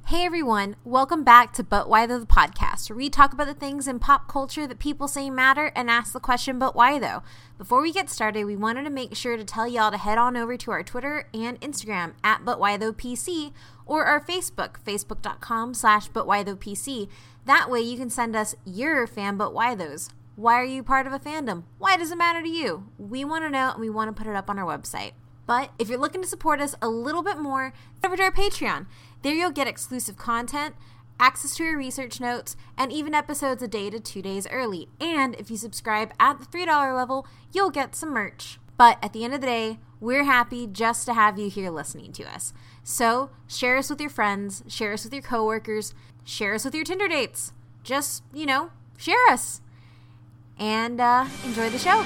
Hey everyone, welcome back to But Why Though, the podcast, where we talk about the things in pop culture that people say matter and ask the question, but why though? Before we get started, we wanted to make sure to tell y'all to head on over to our Twitter and Instagram at ButWhyThoughPC or our Facebook, facebook.com/ButWhyThoughPC. That way you can send us your fan but why those. Why are you part of a fandom? Why does it matter to you? We want to know and we want to put it up on our website. But if you're looking to support us a little bit more, head over to our Patreon. There you'll get exclusive content, access to our research notes, and even episodes a day to 2 days early. And if you subscribe at the $3 level, you'll get some merch. But at the end of the day, we're happy just to have you here listening to us. So share us with your friends, share us with your coworkers, share us with your Tinder dates. Just, share us. And enjoy the show.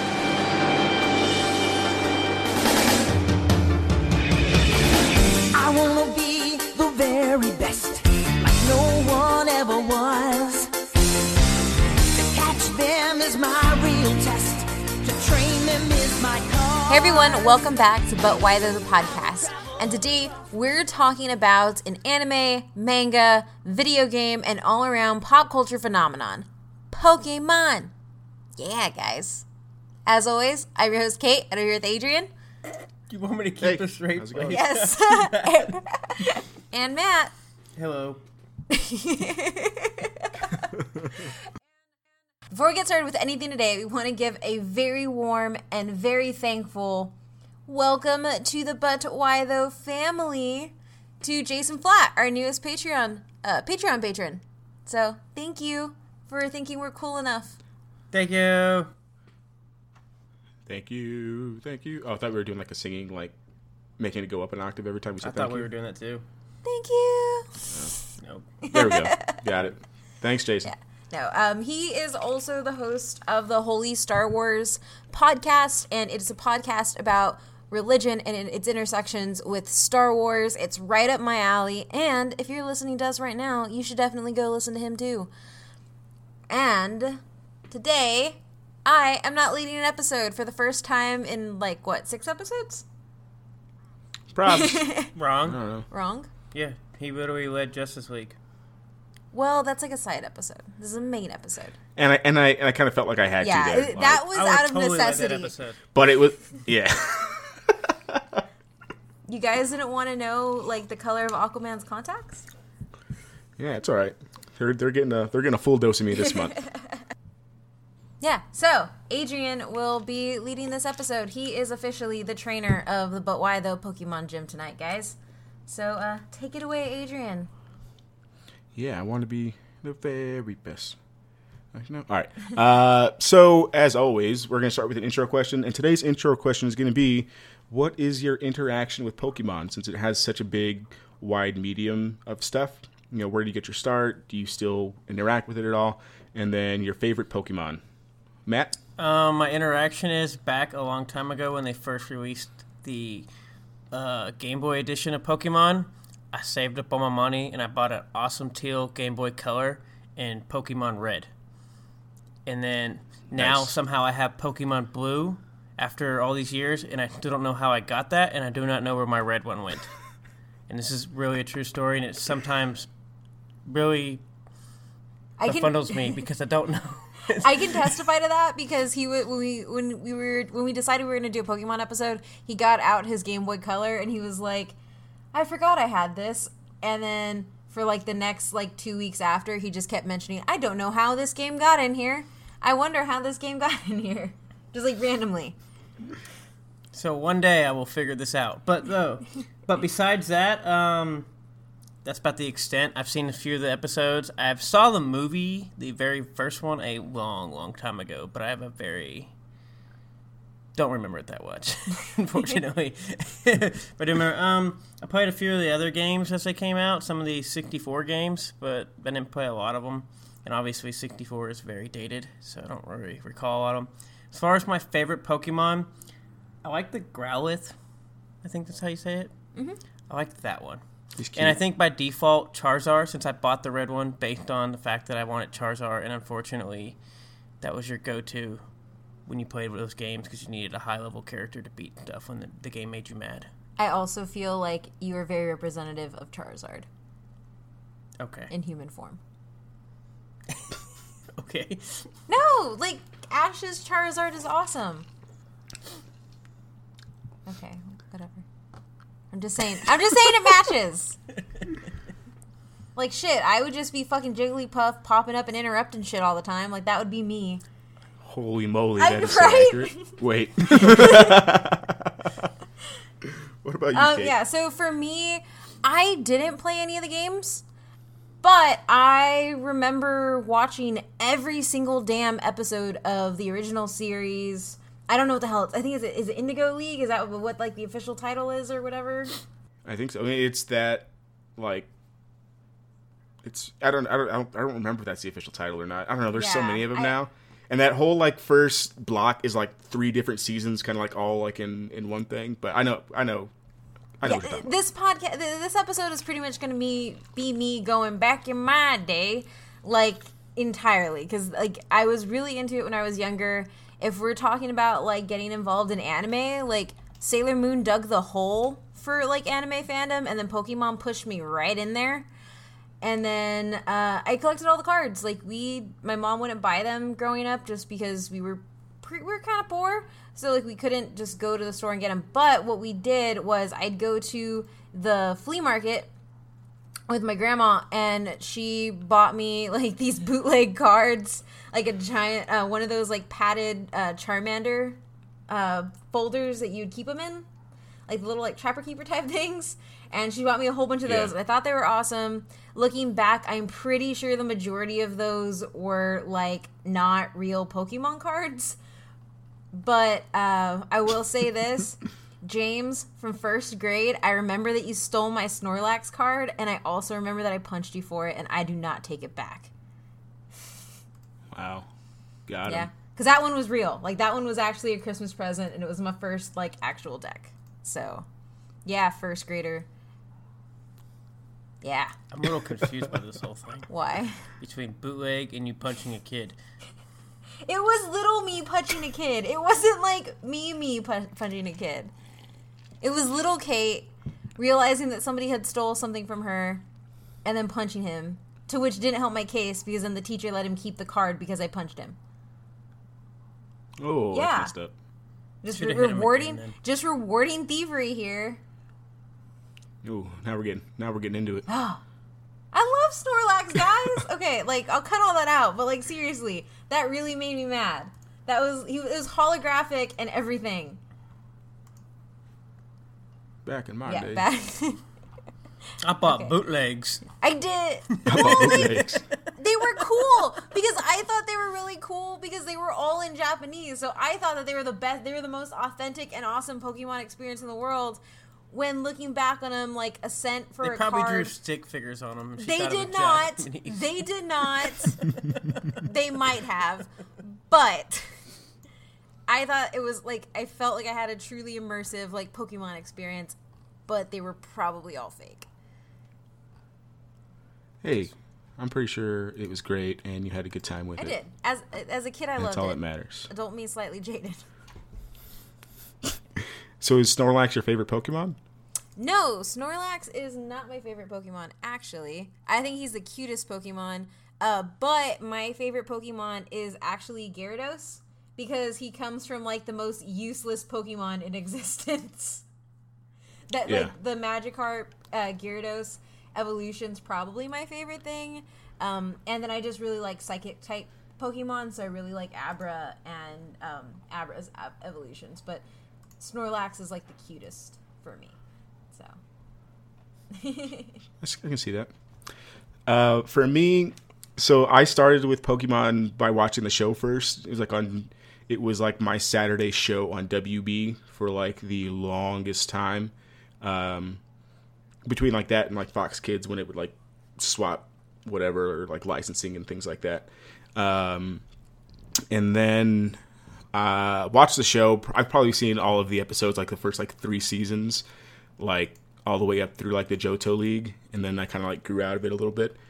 I wanna be the very best, like no one ever was. To catch them is my real test, to train them is my cause. Hey everyone, welcome back to But Why Though, the podcast. And today we're talking about an anime, manga, video game, and all-around pop culture phenomenon, Pokemon. Yeah, guys. As always, I'm your host, Kate, and I'm here with Adrian. Do you want me to keep this straight? Yes. And Matt. Hello. Before we get started with anything today, we want to give a very warm and very thankful welcome to the But Why Though family to Jason Flatt, our newest Patreon patron. So thank you for thinking we're cool enough. Thank you. Thank you. Oh, I thought we were doing like a singing, like making it go up an octave every time we said I thought we were doing that too. Thank you. Nope. There we go. Got it. Thanks, Jason. Yeah. No, he is also the host of the Holy Star Wars podcast, and it's a podcast about religion and its intersections with Star Wars. It's right up my alley, and if you're listening to us right now, you should definitely go listen to him too. And today, I am not leading an episode for the first time in 6 episodes? Props. Wrong. I don't know. Wrong? Yeah, he literally led Justice League. Well, that's like a side episode. This is a main episode. And I kind of felt like I had to there. That was I would out of totally let that necessity. episode. But it was, yeah. You guys didn't want to know the color of Aquaman's contacts? Yeah, it's all right. They're getting a full dose of me this month. Yeah, so Adrian will be leading this episode. He is officially the trainer of the But Why Though Pokemon Gym tonight, guys. So take it away, Adrian. Yeah, I want to be the very best. No? All right. So, as always, we're going to start with an intro question. And today's intro question is going to be, what is your interaction with Pokemon? Since it has such a big, wide medium of stuff. Where do you get your start? Do you still interact with it at all? And then your favorite Pokemon. Matt? My interaction is back a long time ago when they first released the Game Boy edition of Pokemon. I saved up all my money and I bought an awesome teal Game Boy Color and Pokemon Red. And then now somehow I have Pokemon Blue after all these years, and I still don't know how I got that, and I do not know where my red one went. And this is really a true story, and it sometimes really befuddles me because I don't know. I can testify to that because when we decided we were going to do a Pokemon episode, he got out his Game Boy Color and he was like, I forgot I had this. And then for the next 2 weeks after, he just kept mentioning, I don't know how this game got in here. I wonder how this game got in here. Just randomly. So one day I will figure this out. But besides that, that's about the extent. I've seen a few of the episodes. I saw the movie, the very first one, a long, long time ago. But I have don't remember it that much, unfortunately. But I remember, I played a few of the other games as they came out, some of the 64 games, but I didn't play a lot of them. And obviously 64 is very dated, so I don't really recall a lot of them. As far as my favorite Pokemon, I like the Growlithe. I think that's how you say it. Mm-hmm. I like that one. He's cute. And I think by default, Charizard, since I bought the red one based on the fact that I wanted Charizard, and unfortunately, that was your go-to when you played those games because you needed a high-level character to beat stuff when the game made you mad. I also feel like you are very representative of Charizard. Okay. in human form. Okay. No, like Ash's Charizard is awesome. Okay, whatever. I'm just saying it matches. Like shit, I would just be fucking Jigglypuff popping up and interrupting shit all the time. Like that would be me. Holy moly, that is right? so accurate. Wait. What about you, Kate? Yeah, so for me, I didn't play any of the games, but I remember watching every single damn episode of the original series. I don't know what the hell I think is it Indigo League? Is that what like the official title is or whatever? I think so. I mean, it's that, like, it's I don't remember if that's the official title or not. I don't know. There's so many of them now, and that whole like first block is like 3 different seasons, kind of like all like in one thing. But I know. What you're talking about. This episode is pretty much going to be me going back in my day, like entirely, because like I was really into it when I was younger. If we're talking about like getting involved in anime, like Sailor Moon dug the hole for like anime fandom, and then Pokemon pushed me right in there. And then I collected all the cards. Like my mom wouldn't buy them growing up just because we were kind of poor, so like we couldn't just go to the store and get them. But what we did was I'd go to the flea market with my grandma, and she bought me like these bootleg cards, like a giant one of those like padded Charmander folders that you'd keep them in, like the little like Trapper Keeper type things. And she bought me a whole bunch of those. And I thought they were awesome. Looking back, I'm pretty sure the majority of those were like not real Pokemon cards. But I will say this, James, from first grade, I remember that you stole my Snorlax card, and I also remember that I punched you for it, and I do not take it back. Wow. Got him. Yeah, because that one was real. Like, that one was actually a Christmas present, and it was my first, like, actual deck. So, yeah, first grader. Yeah. I'm a little confused by this whole thing. Why? Between bootleg and you punching a kid. It was little me punching a kid. It wasn't like me punching a kid. It was little Kate realizing that somebody had stole something from her and then punching him, to which didn't help my case because then the teacher let him keep the card because I punched him. Oh, Yeah. that's messed up. Just Should've hit him rewarding, again, then. just rewarding thievery here. Ooh, now we're getting into it. I love Snorlax, guys. Okay, like I'll cut all that out, but like seriously, that really made me mad. It was holographic and everything. Back in my Yeah, day. back. I bought bootlegs. I did. I bought bootlegs. They were cool because I thought they were really cool because they were all in Japanese. So I thought that they were the best. They were the most authentic and awesome Pokemon experience in the world. When looking back on them, like Ascent for They a probably card, drew stick figures on them. they did not. They did not. They might have, but I thought it was like I felt like I had a truly immersive like Pokemon experience, but they were probably all fake. Hey, I'm pretty sure it was great and you had a good time with I it. did. As a kid, I That's loved all it. that matters. Adult me slightly jaded. So is Snorlax your favorite Pokemon? No, Snorlax is not my favorite Pokemon, actually. I think he's the cutest Pokemon. But my favorite Pokemon is actually Gyarados, because he comes from, like, the most useless Pokemon in existence. Like, the Magikarp, Gyarados evolution's probably my favorite thing. And then I just really like Psychic-type Pokemon, so I really like Abra and Abra's evolutions. But Snorlax is, like, the cutest for me. So. I can see that. For me, so I started with Pokemon by watching the show first. It was like my Saturday show on WB for like the longest time. Between like that and like Fox Kids, when it would like swap whatever, or like licensing and things like that. And then watched the show. I've probably seen all of the episodes, like the first like 3 seasons, like all the way up through like the Johto League, and then I kind of like grew out of it a little bit.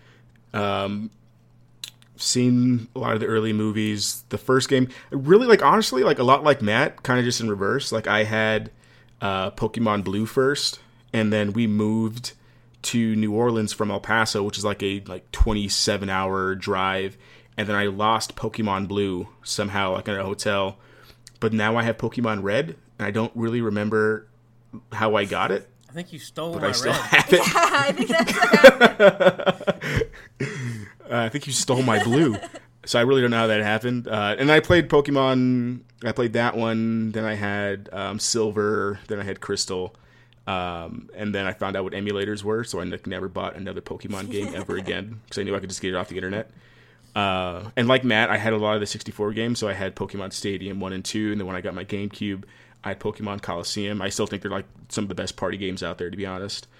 Seen a lot of the early movies. The first game, really, like, honestly, like a lot like Matt, kind of just in reverse. Like I had Pokemon Blue first, and then we moved to New Orleans from El Paso, which is like a 27-hour drive, and then I lost Pokemon Blue somehow, like in a hotel. But now I have Pokemon Red, and I don't really remember how I got it. I think you stole But my I still red. have it. I think that's what happened. I think you stole my blue. So I really don't know how that happened. And I played Pokemon. I played that one. Then I had Silver. Then I had Crystal. And then I found out what emulators were. So I never bought another Pokemon game ever again. Because I knew I could just get it off the internet. And like Matt, I had a lot of the 64 games. So I had Pokemon Stadium 1 and 2. And then when I got my GameCube, I had Pokemon Coliseum. I still think they're like some of the best party games out there, to be honest.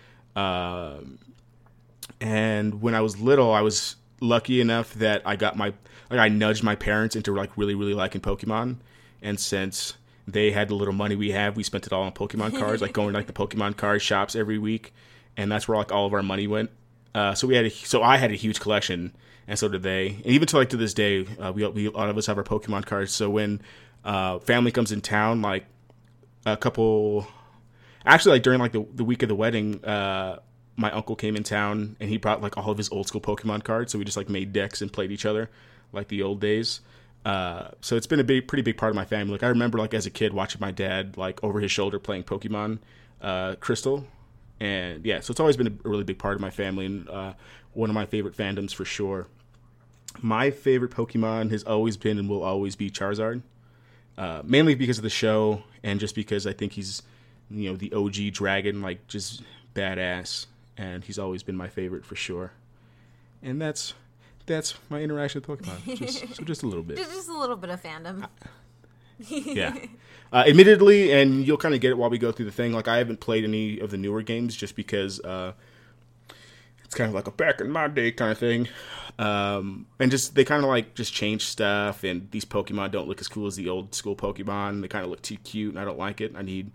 And when I was little, I was lucky enough that I nudged my parents into like really, really liking Pokemon. And since they had the little money we have, we spent it all on Pokemon cards, like going to like the Pokemon card shops every week. And that's where like all of our money went. So I had a huge collection, and so did they. And even to this day, we a lot of us have our Pokemon cards. So when family comes in town, like during like the week of the wedding, my uncle came in town and he brought like all of his old school Pokemon cards. So we just like made decks and played each other like the old days. So it's been a pretty big part of my family. Like I remember like as a kid watching my dad like over his shoulder playing Pokemon Crystal. And yeah, so it's always been a really big part of my family, and one of my favorite fandoms for sure. My favorite Pokemon has always been and will always be Charizard. Mainly because of the show, and just because I think he's, the OG dragon, like just badass, and he's always been my favorite for sure. And that's my interaction with Pokemon. Just a little bit. Just a little bit of fandom. Yeah. Admittedly, and you'll kind of get it while we go through the thing, like I haven't played any of the newer games just because it's kind of like a back in my day kind of thing. And just they kind of like just change stuff, and these Pokemon don't look as cool as the old school Pokemon. They kind of look too cute, and I don't like it. I need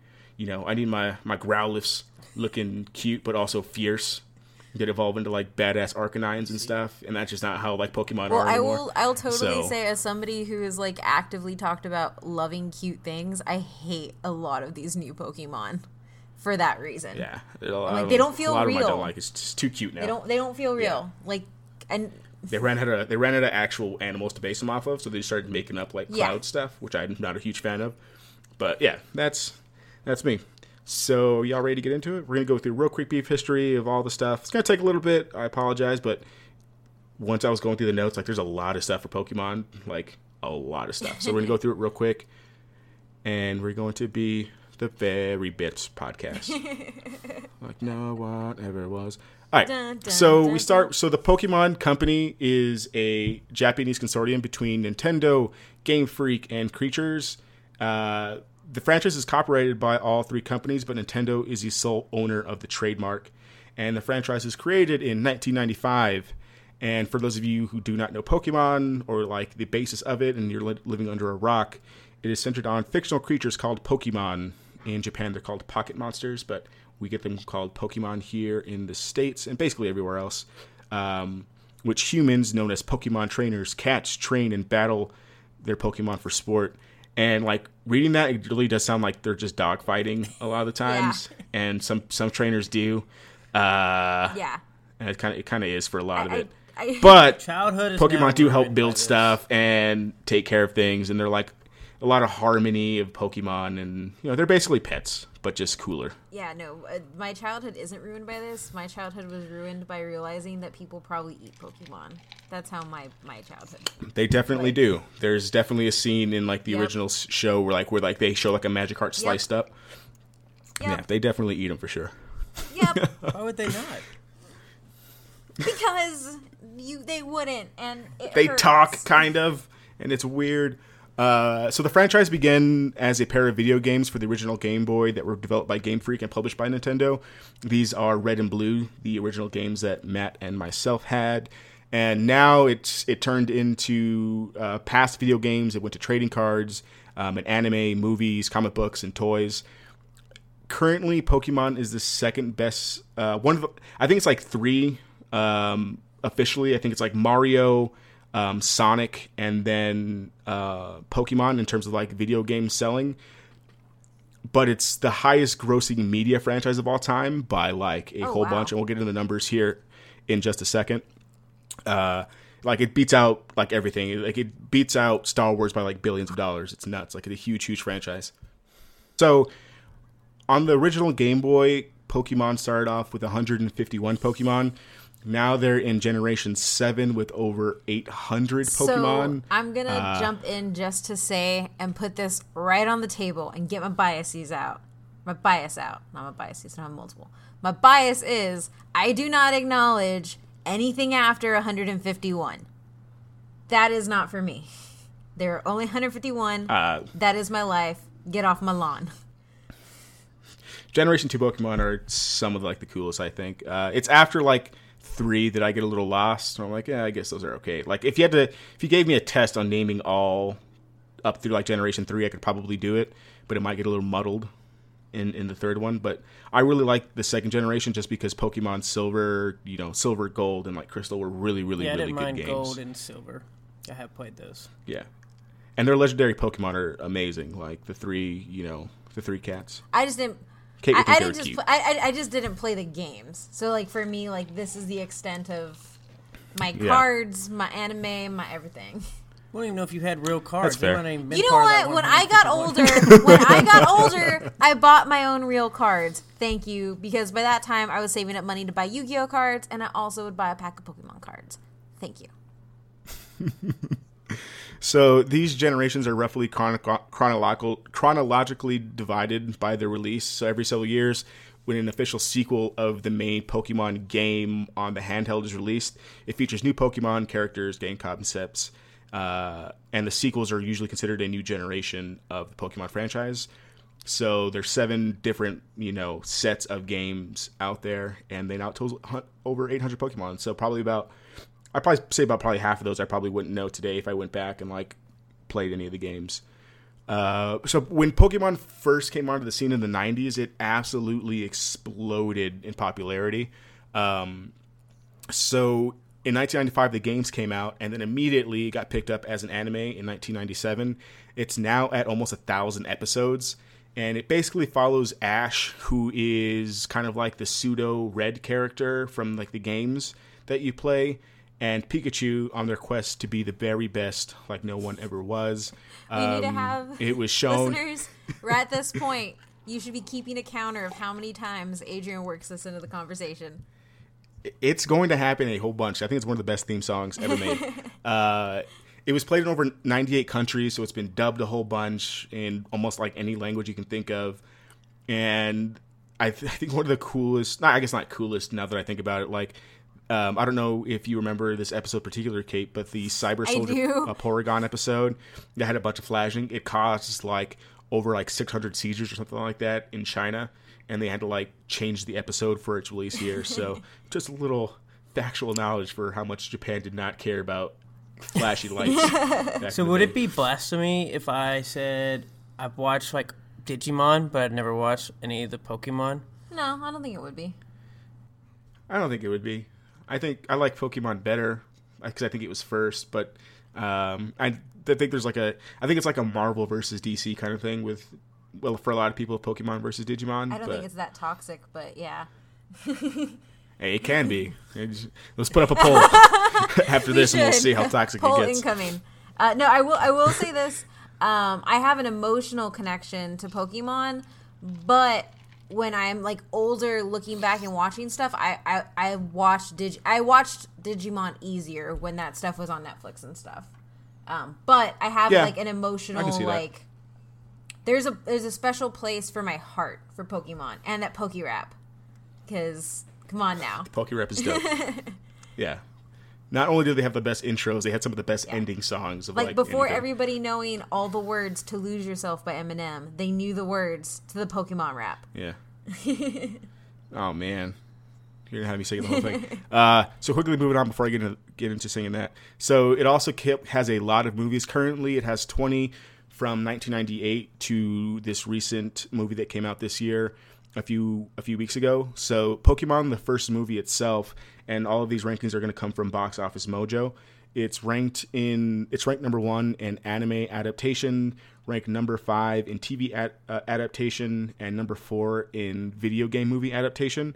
my Growlithes looking cute but also fierce. Get evolved into like badass Arcanines and stuff, and that's just not how like Pokemon are anymore. I'll totally say, as somebody who has like actively talked about loving cute things, I hate a lot of these new Pokemon for that reason. Yeah, they don't feel a lot real. Of them I don't like. It's just too cute now. They don't feel real. Yeah. Like, and they ran out of actual animals to base them off of, so they started making up like cloud stuff, which I'm not a huge fan of. But yeah, that's me. So, y'all ready to get into it? We're going to go through a real quick brief history of all the stuff. It's going to take a little bit. I apologize, but once I was going through the notes, like, there's a lot of stuff for Pokemon. Like, a lot of stuff. So, we're going to go through it real quick. And we're going to be the Very Bits podcast. Like, no one ever was. All right. Dun, dun, So, dun, we start. So, the Pokemon Company is a Japanese consortium between Nintendo, Game Freak, and Creatures. The franchise is copyrighted by all three companies, but Nintendo is the sole owner of the trademark. And the franchise was created in 1995. And for those of you who do not know Pokemon, or like the basis of it, and you're living under a rock, it is centered on fictional creatures called Pokemon. In Japan, they're called pocket monsters, but we get them called Pokemon here in the States and basically everywhere else. Which humans, known as Pokemon trainers, catch, train, and battle their Pokemon for sport. And like reading that, it really does sound like they're just dogfighting a lot of the times, and some trainers do. yeah, and it kind of is for a lot of it. But But childhood is Pokemon now do help ruined by build this. stuff and take care of things, and they're like a lot of harmony of Pokemon, and they're basically pets, but just cooler. yeah. No, my childhood isn't ruined by this. My childhood was ruined by realizing that people probably eat Pokemon. That's how my childhood. They definitely do. There's definitely a scene in like the Yep. original show where they show like a Magikarp sliced up. Yep. Yeah, they definitely eat them for sure. Yep. Why would they not? Because they wouldn't, and They hurts. talk kind of, and it's weird. So the franchise began as a pair of video games for the original Game Boy that were developed by Game Freak and published by Nintendo. These are Red and Blue, the original games that Matt and myself had. And now it turned into past video games. It went to trading cards, and anime, movies, comic books, and toys. Currently, Pokemon is the second best. I think it's like three officially. I think it's like Mario, Sonic, and then Pokemon in terms of like video game selling. but it's the highest grossing media franchise of all time by like a whole wow. bunch, and we'll get into the numbers here in just a second. Like it beats out like everything. Like it beats out Star Wars by like billions of dollars. It's nuts. Like it's a huge franchise. So on the original Game Boy, Pokemon started off with 151 Pokemon. Now they're in Generation 7 with over 800 Pokemon. So I'm going to jump in just to say and put this right on the table and get my biases out. My bias out. Not my biases, I have multiple. My bias is I do not acknowledge anything after 151. That is not for me. There are only 151. That is my life. Get off my lawn. Generation 2 Pokemon are some of like the coolest, I think. It's after like 3 that I get a little lost. I'm like, yeah, I guess those are okay. Like if you gave me a test on naming all up through like Generation 3, I could probably do it, but it might get a little muddled in the third one. But I really like the second generation just because Pokemon Silver, Silver, Gold, and like Crystal were really I didn't good mind games. Gold and Silver. I have played those. Yeah, and their legendary Pokemon are amazing. Like the three cats. I just didn't. Kate, I just didn't play the games. So like for me, like this is the extent of my cards, my anime, my everything. I don't even know if you had real cards. That's fair. You know what? When I got older, I bought my own real cards. Thank you, because by that time I was saving up money to buy Yu-Gi-Oh cards, and I also would buy a pack of Pokemon cards. Thank you. So these generations are roughly chronologically divided by their release. So every several years, when an official sequel of the main Pokemon game on the handheld is released, it features new Pokemon characters, game concepts, and the sequels are usually considered a new generation of the Pokemon franchise. So there's 7 different, sets of games out there, and they now total over 800 Pokemon. So I'd probably say about half of those I probably wouldn't know today if I went back and like played any of the games. So when Pokemon first came onto the scene in the 90s, it absolutely exploded in popularity. So in 1995, the games came out, and then immediately got picked up as an anime in 1997. It's now at almost 1,000 episodes, and it basically follows Ash, who is kind of like the pseudo red character from like the games that you play, and Pikachu on their quest to be the very best, like no one ever was. We need to have it was shown. Listeners, we're at this point. You should be keeping a counter of how many times Adrian works this into the conversation. It's going to happen a whole bunch. I think it's one of the best theme songs ever made. It was played in over 98 countries, so it's been dubbed a whole bunch in almost like any language you can think of. And I think one of the coolest, I guess not coolest now that I think about it, like, I don't know if you remember this episode particular, Kate, but the Cyber Soldier Porygon episode that had a bunch of flashing, it caused like over like 600 seizures or something like that in China, and they had to like change the episode for its release here. So just a little factual knowledge for how much Japan did not care about flashy lights. So would it be blasphemy if I said I've watched like Digimon, but I've never watched any of the Pokemon? No, I don't think it would be. I don't think it would be. I think I like Pokemon better because I think it was first, but I think there's like I think it's like a Marvel versus DC kind of thing for a lot of people, Pokemon versus Digimon. I don't think it's that toxic, but yeah. Hey, it can be. Let's put up a poll after this, and we'll see how toxic poll it gets. Incoming. No, I will say this. I have an emotional connection to Pokemon, but when I'm like older, looking back and watching stuff, I watched Digimon easier when that stuff was on Netflix and stuff. But I have like an emotional like. There's a special place for my heart for Pokemon and that Pokérap, because come on now, Pokérap is dope. Yeah. Not only do they have the best intros, they had some of the best ending songs of like before anything. Everybody knowing all the words to "Lose Yourself" by Eminem, they knew the words to the Pokemon rap. Yeah. Oh man, you're gonna have me singing the whole thing. So quickly moving on before I get into singing that. So it also has a lot of movies. Currently, it has 20 from 1998 to this recent movie that came out this year, a few weeks ago. So Pokemon, the first movie itself, and all of these rankings are going to come from Box Office Mojo. It's ranked number 1 in anime adaptation, ranked number 5 in TV adaptation, and number 4 in video game movie adaptation.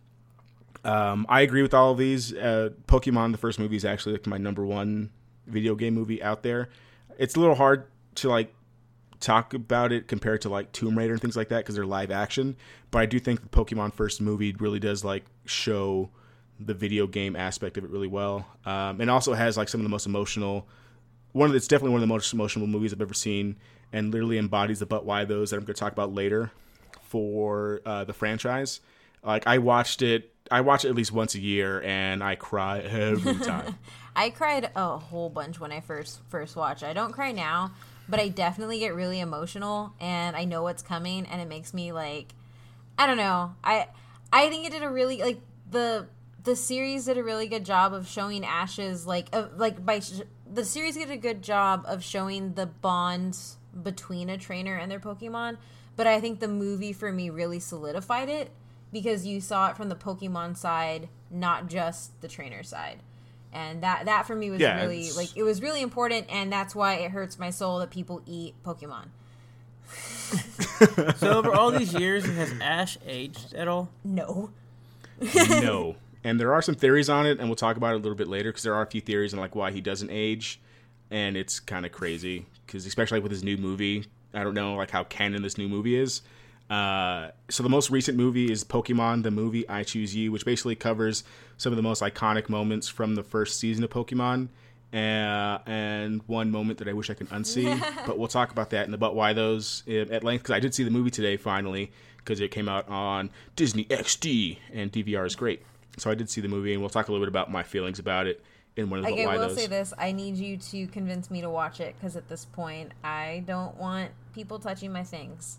I agree with all of these. Pokemon, the first movie, is actually like my number 1 video game movie out there. It's a little hard to like talk about it compared to like Tomb Raider and things like that because they're live action. But I do think the Pokemon first movie really does like show the video game aspect of it really well, and also has like some of the most emotional. It's definitely one of the most emotional movies I've ever seen, and literally embodies the but why those that I'm going to talk about later for the franchise. Like I watch it at least once a year, and I cry every time. I cried a whole bunch when I first watched. I don't cry now, but I definitely get really emotional, and I know what's coming, and it makes me like, I don't know. I think it did a really like the series did a really good job of showing Ash's the series did a good job of showing the bonds between a trainer and their Pokemon, but I think the movie for me really solidified it because you saw it from the Pokemon side, not just the trainer side. And that for me was really like it was really important, and that's why it hurts my soul that people eat Pokemon. So over all these years, has Ash aged at all? No. No. And there are some theories on it, and we'll talk about it a little bit later because there are a few theories on like why he doesn't age, and it's kind of crazy because especially with his new movie, I don't know like how canon this new movie is. So the most recent movie is Pokemon, the movie I Choose You, which basically covers some of the most iconic moments from the first season of Pokemon, and one moment that I wish I could unsee. But we'll talk about that in the But Why Those at length because I did see the movie today finally because it came out on Disney XD and DVR is great. So I did see the movie, and we'll talk a little bit about my feelings about it in one of the But Why Those. I will say this. I need you to convince me to watch it, because at this point, I don't want people touching my things.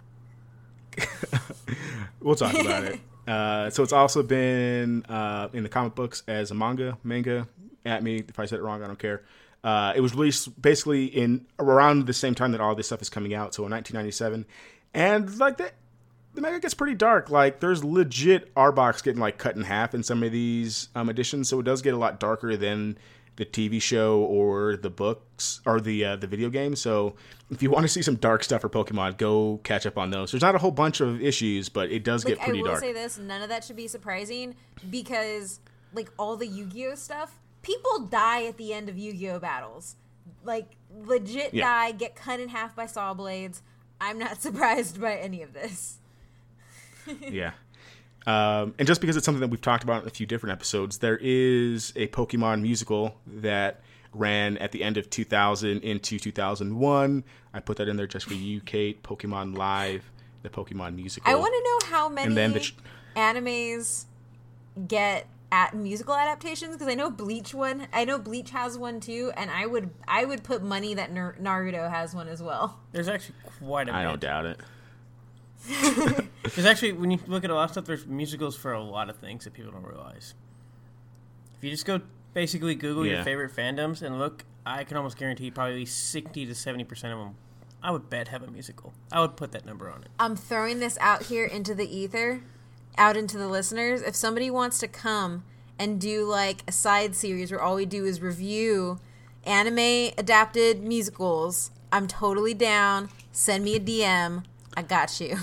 We'll talk about it. So it's also been in the comic books as a manga. At me if I said it wrong, I don't care. It was released basically in around the same time that all this stuff is coming out, so in 1997. And like that, the manga gets pretty dark. Like there's legit Arbok getting like cut in half in some of these editions, so it does get a lot darker than the TV show or the books or the video game. So if you want to see some dark stuff for Pokemon, go catch up on those. There's not a whole bunch of issues, but it does get pretty dark. I will say this, none of that should be surprising because like all the Yu-Gi-Oh stuff, people die at the end of Yu-Gi-Oh battles. Like legit die, get cut in half by saw blades. I'm not surprised by any of this. Yeah. And just because it's something that we've talked about in a few different episodes, there is a Pokemon musical that ran at the end of 2000 into 2001. I put that in there just for you, Kate. Pokemon Live, the Pokemon musical. I want to know how many animes get at musical adaptations, because I know Bleach has one too, and I would put money that Naruto has one as well. There's actually quite a bit. I don't doubt it. Because actually, when you look at a lot of stuff, there's musicals for a lot of things that people don't realize. If you just go basically Google your favorite fandoms and look, I can almost guarantee probably 60 to 70% of them, I would bet, have a musical. I would put that number on it. I'm throwing this out here into the ether, out into the listeners. If somebody wants to come and do like a side series where all we do is review anime adapted musicals, I'm totally down. Send me a DM. I got you.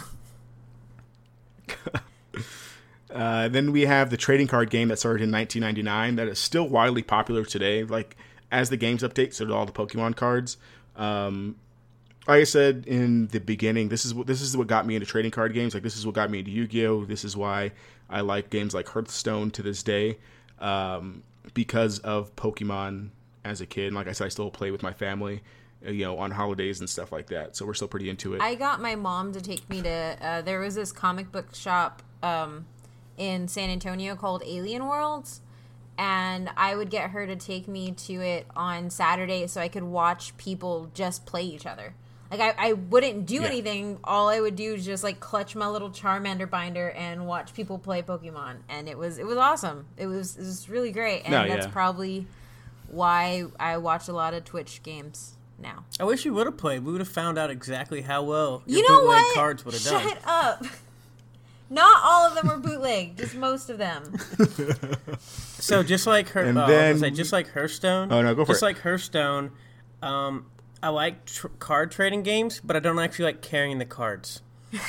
Then we have the trading card game that started in 1999 that is still widely popular today. Like as the games update, so do all the Pokemon cards. Like I said in the beginning, this is what got me into trading card games. Like this is what got me into Yu-Gi-Oh. This is why I like games like Hearthstone to this day, because of Pokemon as a kid. And like I said, I still play with my family, on holidays and stuff like that. So we're still pretty into it. I got my mom to take me to, there was this comic book shop in San Antonio called Alien Worlds, and I would get her to take me to it on Saturday so I could watch people just play each other. Like I wouldn't do anything. All I would do is just like clutch my little Charmander binder and watch people play Pokemon, and it was awesome. It was really great, and that's probably why I watch a lot of Twitch games now. I wish you would have played. We would have found out exactly how well your bootleg cards would have done. Shut up. Not all of them were bootleg, just most of them. So just like her, And then- just like Hearthstone. Oh, no, go for just it. like Hearthstone, I like card trading games, but I don't actually like carrying the cards.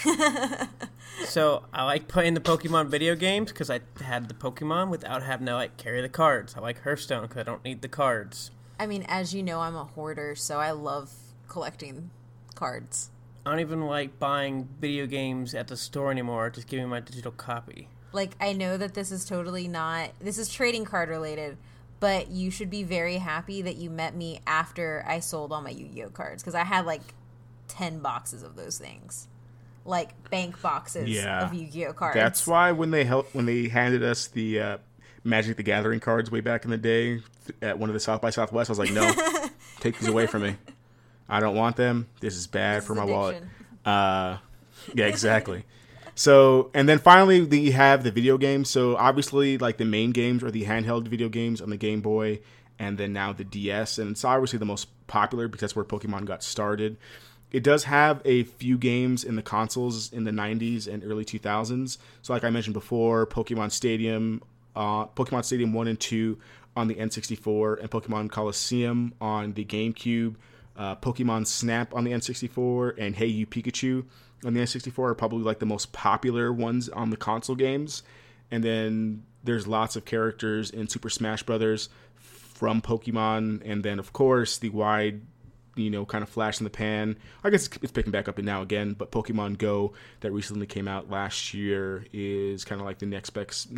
So I like playing the Pokemon video games because I had the Pokemon without having to like carry the cards. I like Hearthstone because I don't need the cards. I mean, as you know, I'm a hoarder, so I love collecting cards. I don't even like buying video games at the store anymore. Just give me my digital copy. Like, I know that this is totally not... This is trading card related, but you should be very happy that you met me after I sold all my Yu-Gi-Oh cards, because I had, like, 10 boxes of those things. Like, bank boxes of Yu-Gi-Oh cards. That's why when they handed us the Magic the Gathering cards way back in the day at one of the South by Southwest, I was like, no, take these away from me. I don't want them. This is bad for my wallet. Yeah, exactly. So, and then finally, you have the video games. So, obviously, like the main games are the handheld video games on the Game Boy, and then now the DS. And it's obviously the most popular because that's where Pokemon got started. It does have a few games in the consoles in the 90s and early 2000s. So, like I mentioned before, Pokemon Stadium 1 and 2 on the N64, and Pokemon Coliseum on the GameCube. Pokemon Snap on the N64 and Hey You Pikachu on the N64 are probably like the most popular ones on the console games. And then there's lots of characters in Super Smash Brothers from Pokemon, and then of course the wide, kind of flash in the pan. I guess it's picking back up now again, but Pokemon Go that recently came out last year is kind of like the next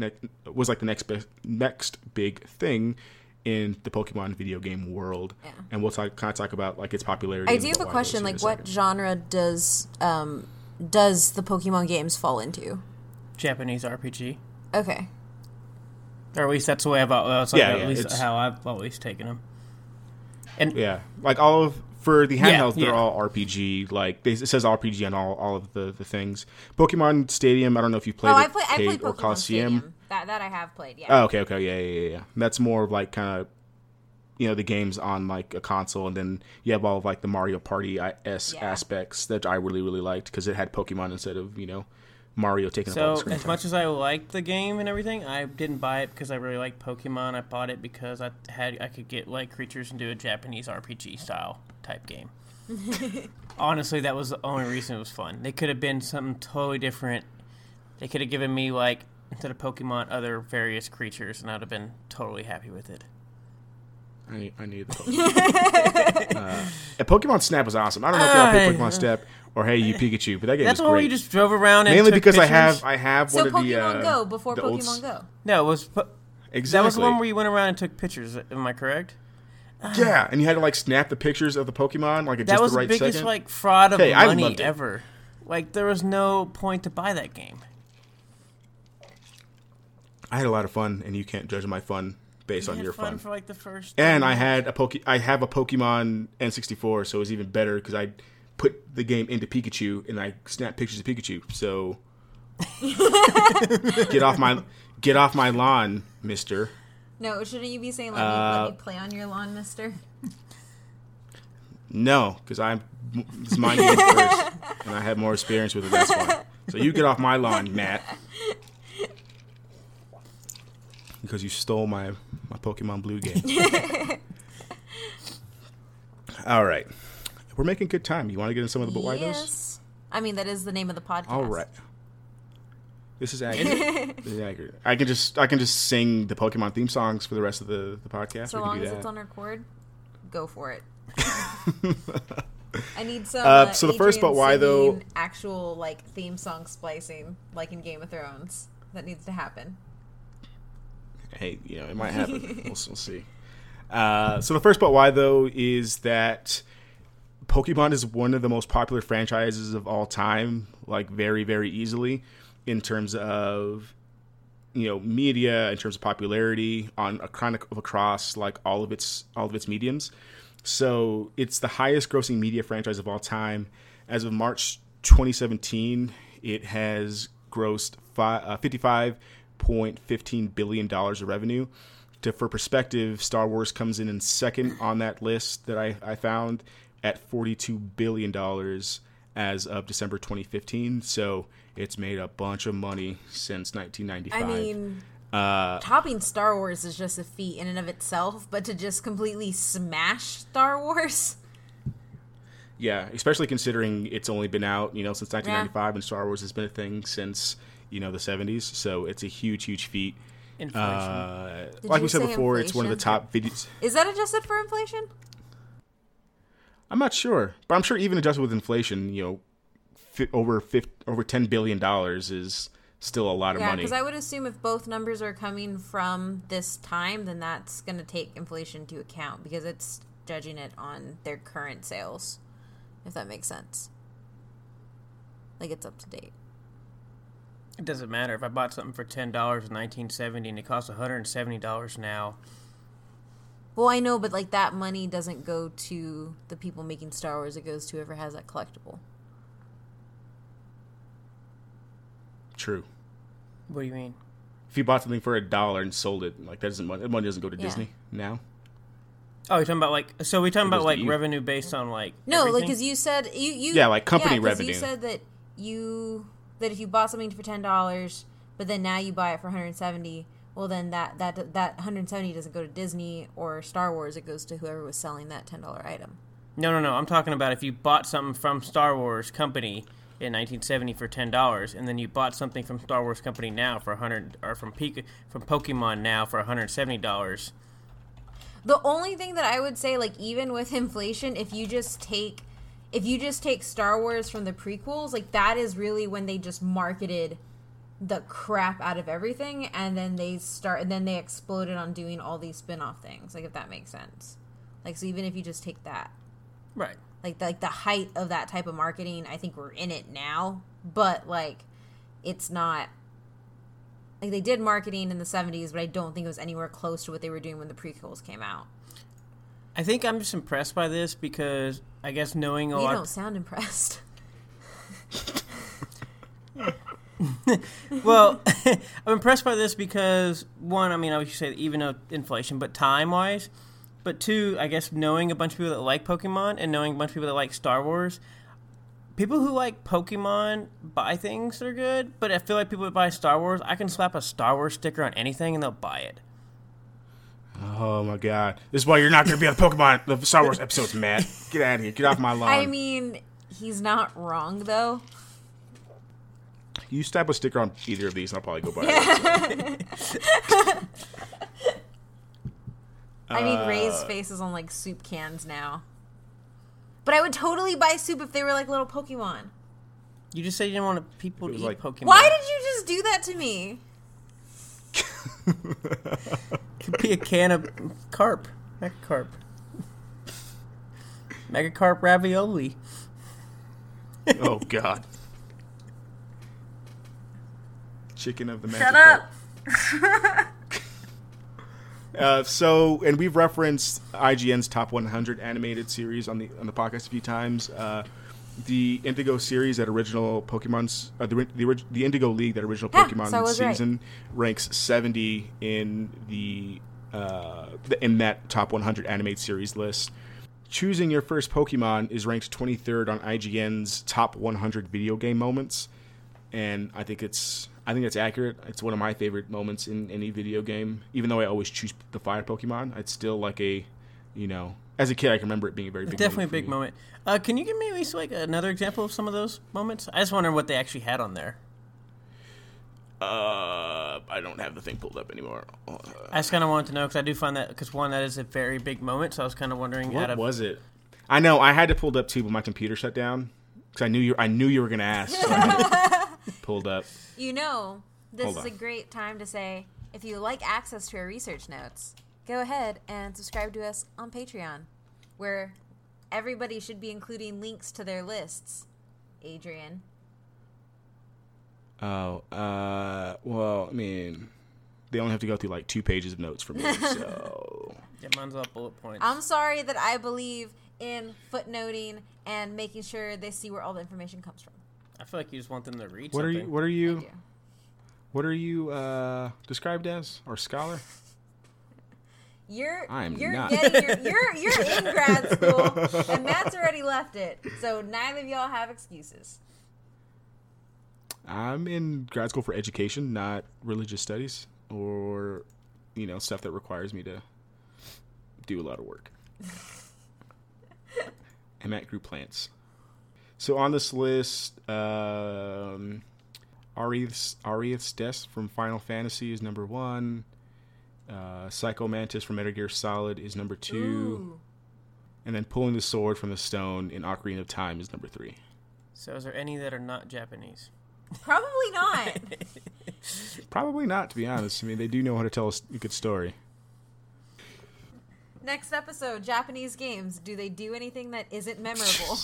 big thing in the Pokemon video game world. Yeah. And we'll talk about like its popularity. I do have a question, like, what genre does the Pokemon games fall into? Japanese RPG. Okay. Or at least that's the way how I've always taken them. And yeah, like for the handhelds, they're all RPG. Like it says RPG on all of the things. Pokemon Stadium, I don't know if you played. I played or Pokemon Coliseum. Stadium. That I have played. Yeah. Oh, okay, yeah. That's more of like kind of, the games on like a console, and then you have all of like the Mario Party aspects that I really really liked because it had Pokemon instead of Mario taking up all the So, screen as time. much as I liked the game and everything, I didn't buy it because I really liked Pokemon. I bought it because I could get like creatures and do a Japanese RPG style type game. Honestly, that was the only reason it was fun. They could have been something totally different. They could have given me like, instead of Pokemon, other various creatures, and I'd have been totally happy with it. I need the Pokemon. And Pokemon Snap was awesome. I don't know if y'all played Pokemon Snap or Hey You Pikachu, but that game That's was the one where great. you just drove around and Mainly took because pictures? I have So one of the Pokemon Go before the old Pokemon Go. No, it was... Exactly. That was the one where you went around and took pictures. Am I correct? Yeah, and you had to like snap the pictures of the Pokemon like at That just was the right the biggest second. like fraud of Hey, I money loved it. ever. Like there was no point to buy that game. I had a lot of fun, and you can't judge my fun based on I had your fun for like the first. And I have a Pokemon N64, so it was even better because I put the game into Pikachu and I snapped pictures of Pikachu. So get off my lawn, Mister. No, shouldn't you be saying let me play on your lawn, Mister? No, because it's my game first, and I have more experience with it. That's why. So you get off my lawn, Matt, because you stole my Pokemon Blue game. All right, we're making good time. You want to get in some of the why those? Yes. I mean, that is the name of the podcast. All right. This is accurate. This is accurate. I can just sing the Pokemon theme songs for the rest of the podcast. So We can long do as that. it's on record, go for it. I need some. So the first Adrian but why, though- singing actual like theme song splicing, like in Game of Thrones. That needs to happen. Hey, it might happen. We'll see. So the first but why, though, is that Pokemon is one of the most popular franchises of all time, like very, very easily in terms of, media, in terms of popularity across like all of its mediums. So it's the highest grossing media franchise of all time. As of March 2017, it has grossed $55.15 billion of revenue. For perspective, Star Wars comes in second on that list that I found at $42 billion as of December 2015. So it's made a bunch of money since 1995. I mean, topping Star Wars is just a feat in and of itself, but to just completely smash Star Wars. Yeah, especially considering it's only been out, since 1995, and Star Wars has been a thing since, the 70s. So it's a huge, huge feat. Inflation. Like we said before, it's one of the top videos. Is that adjusted for inflation? I'm not sure, but I'm sure even adjusted with inflation, over $10 billion is still a lot of money. Yeah, because I would assume if both numbers are coming from this time, then that's going to take inflation into account because it's judging it on their current sales, if that makes sense. Like, it's up to date. It doesn't matter. If I bought something for $10 in 1970 and it costs $170 now. Well, I know, but like that money doesn't go to the people making Star Wars. It goes to whoever has that collectible. True. What do you mean? If you bought something for $1 and sold it, like that money doesn't go to Disney now. Oh, you're talking about we're talking about you. revenue based on like No, everything? like because you said like company revenue. You said that if you bought something for $10, but then now you buy it for $170. Well, then that $170 doesn't go to Disney or Star Wars. It goes to whoever was selling that $10 item. No. I'm talking about if you bought something from Star Wars Company in 1970 for $10, and then you bought something from Star Wars Company now for $100, or from Pokemon now for $170. The only thing that I would say, like even with inflation, if you just take Star Wars from the prequels, like that is really when they just marketed the crap out of everything, and then they exploded on doing all these spin-off things, like if that makes sense. Like, so even if you just take that, Right. like the height of that type of marketing, I think we're in it now, but like it's not like they did marketing in the 70s, but I don't think it was anywhere close to what they were doing when the prequels came out. I think I'm just impressed by this because I guess knowing a lot. You don't sound impressed. Well, I'm impressed by this because, one, I mean, I would say even though inflation, but time-wise. But two, I guess knowing a bunch of people that like Pokemon and knowing a bunch of people that like Star Wars, people who like Pokemon buy things that are good, but I feel like people that buy Star Wars, I can slap a Star Wars sticker on anything and they'll buy it. Oh, my God. This is why you're not going to be on the Star Wars episodes, Matt. Get out of here. Get off my lawn. I mean, he's not wrong, though. You stab a sticker on either of these, and I'll probably go buy it. I mean, Ray's face is on, like, soup cans now. But I would totally buy soup if they were, like, little Pokemon. You just said you didn't want people to eat Pokemon. Why did you just do that to me? Could be a can of carp. Megacarp ravioli. Oh, God. Chicken of the Magic Shut up! And we've referenced IGN's Top 100 animated series on the podcast a few times. The Indigo series, that original Pokemon's the Indigo League, that original Pokemon season, ranks 70 in in that Top 100 animated series list. Choosing your first Pokemon is ranked 23rd on IGN's Top 100 video game moments, and I think that's accurate. It's one of my favorite moments in any video game. Even though I always choose the fire Pokemon, it's still like as a kid, I can remember it being a very big definitely moment. A big moment. Can you give me at least like another example of some of those moments? I just wonder what they actually had on there. I don't have the thing pulled up anymore. I just kind of wanted to know because I do find that that is a very big moment. So I was kind of wondering what was it? I know I had to pull it up too, but my computer shut down because I knew you were going to ask. So I had it pulled up. This is a great time to say, if you like access to our research notes, go ahead and subscribe to us on Patreon, where everybody should be including links to their lists. Adrian. Oh, well, I mean, they only have to go through like 2 pages of notes for me, so. Yeah, mine's all bullet points. I'm sorry that I believe in footnoting and making sure they see where all the information comes from. I feel like you just want them to read What something. What are you described as? Or scholar? I'm you're not. you're in grad school, and Matt's already left it. So neither of y'all have excuses. I'm in grad school for education, not religious studies or, stuff that requires me to do a lot of work. I'm at group plants. So on this list, Ariath's Death from Final Fantasy is number 1. Psycho Mantis from Metal Gear Solid is number 2. Ooh. And then Pulling the Sword from the Stone in Ocarina of Time is number 3. So is there any that are not Japanese? Probably not. Probably not, to be honest. I mean, they do know how to tell a good story. Next episode, Japanese games. Do they do anything that isn't memorable?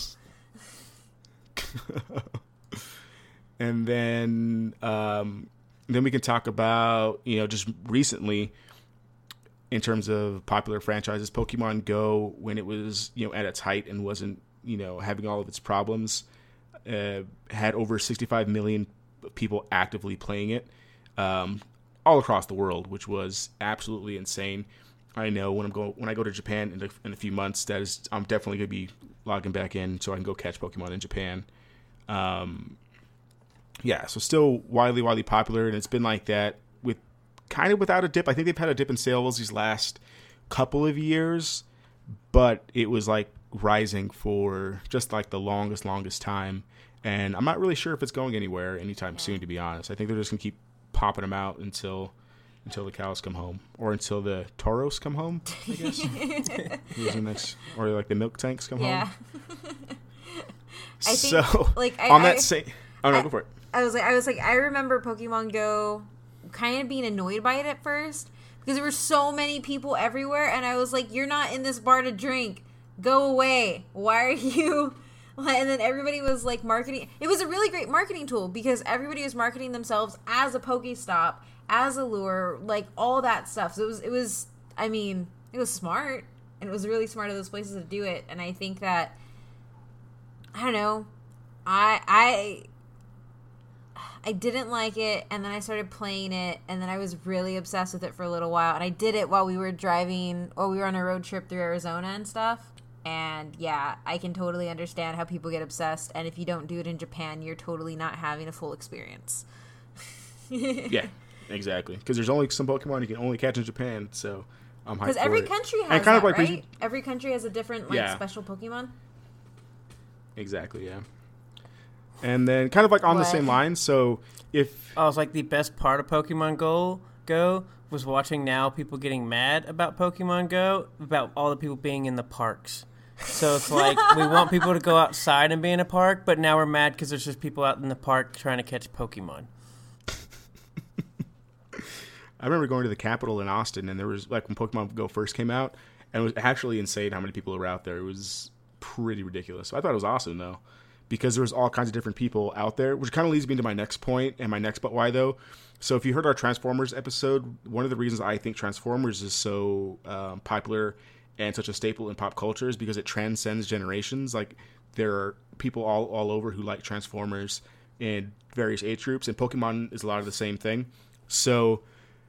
And then we can talk about, just recently in terms of popular franchises, Pokemon Go, when it was, at its height and wasn't, having all of its problems, had over 65 million people actively playing it all across the world, which was absolutely insane. I know when I go to Japan in a few months, I'm definitely going to be logging back in so I can go catch Pokemon in Japan. So still widely popular, and it's been like that with kind of without a dip. I think they've had a dip in sales these last couple of years, but it was like rising for just like the longest time. And I'm not really sure if it's going anywhere anytime soon, to be honest. I think they're just going to keep popping them out until the cows come home, or until the toros come home, I guess. Or like the milk tanks come home. I think, so go for it. I was like, I remember Pokemon Go kind of being annoyed by it at first because there were so many people everywhere, and I was like, you're not in this bar to drink. Go away. Why are you? And then everybody was like marketing. It was a really great marketing tool because everybody was marketing themselves as a Pokestop, as a lure, like all that stuff. So it was smart, and it was really smart of those places to do it. And I think that, I don't know, I didn't like it, and then I started playing it, and then I was really obsessed with it for a little while. And I did it while we were driving, or we were on a road trip through Arizona and stuff. And yeah, I can totally understand how people get obsessed, and if you don't do it in Japan, you're totally not having a full experience. Yeah, exactly. Because there's only some Pokemon you can only catch in Japan, so I'm hyped for it. Because every country has that, right? Every country has a different special Pokemon. Exactly, yeah. And then kind of like on the same line, so if... I was like, the best part of Pokemon Go was watching now people getting mad about Pokemon Go, about all the people being in the parks. So it's like, we want people to go outside and be in a park, but now we're mad because there's just people out in the park trying to catch Pokemon. I remember going to the Capitol in Austin, and there was, like, when Pokemon Go first came out, and it was actually insane how many people were out there. It was pretty ridiculous. So I thought it was awesome, though, because there was all kinds of different people out there, which kind of leads me to my next point, and my next but why, though. So if you heard our Transformers episode, one of the reasons I think Transformers is so popular and such a staple in pop culture is because it transcends generations. Like, there are people all over who like Transformers in various age groups, and Pokemon is a lot of the same thing. So